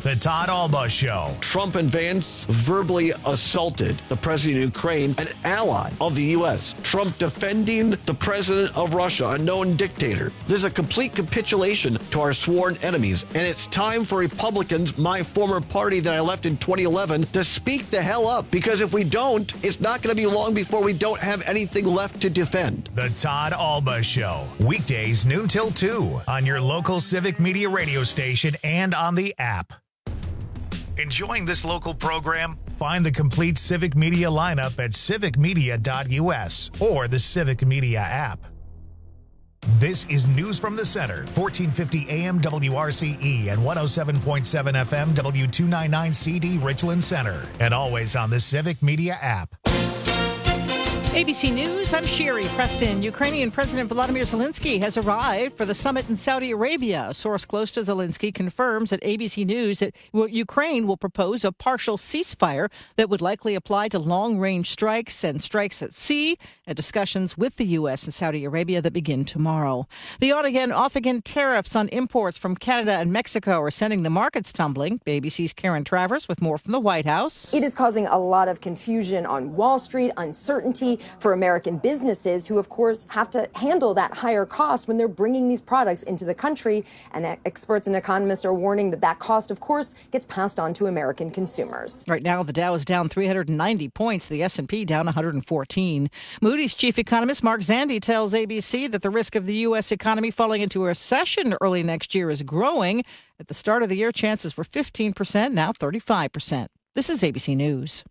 S1: The Todd Alba Show.
S24: Trump and Vance verbally assaulted the president of Ukraine, an ally of the U.S. Trump defending the president of Russia, a known dictator. This is a complete capitulation to our sworn enemies, and it's time for Republicans, my former party that I left in 2011, to speak the hell up, because if we don't, it's not going to be long before we don't have anything left to defend.
S1: The Todd Alba Show. Weekdays noon till 2 on your local Civic Media radio station and on the app. Enjoying this local program? Find the complete Civic Media lineup at civicmedia.us or the Civic Media app. This is News from the Center, 1450 AM WRCE and 107.7 FM W299 CD Richland Center, and always on the Civic Media app.
S9: ABC News, I'm Sherry Preston. Ukrainian President Volodymyr Zelensky has arrived for the summit in Saudi Arabia. A source close to Zelensky confirms at ABC News that Ukraine will propose a partial ceasefire that would likely apply to long-range strikes and strikes at sea, and discussions with the U.S. and Saudi Arabia that begin tomorrow. The on-again, off-again tariffs on imports from Canada and Mexico are sending the markets tumbling. ABC's Karen Travers with more from the White House.
S10: It is causing a lot of confusion on Wall Street, uncertainty for American businesses who, of course, have to handle that higher cost when they're bringing these products into the country. And experts and economists are warning that that cost, of course, gets passed on to American consumers.
S9: Right now, the Dow is down 390 points, the S&P down 114. Moody's chief economist Mark Zandi tells ABC that the risk of the U.S. economy falling into a recession early next year is growing. At the start of the year, chances were 15%, now 35%. This is ABC News.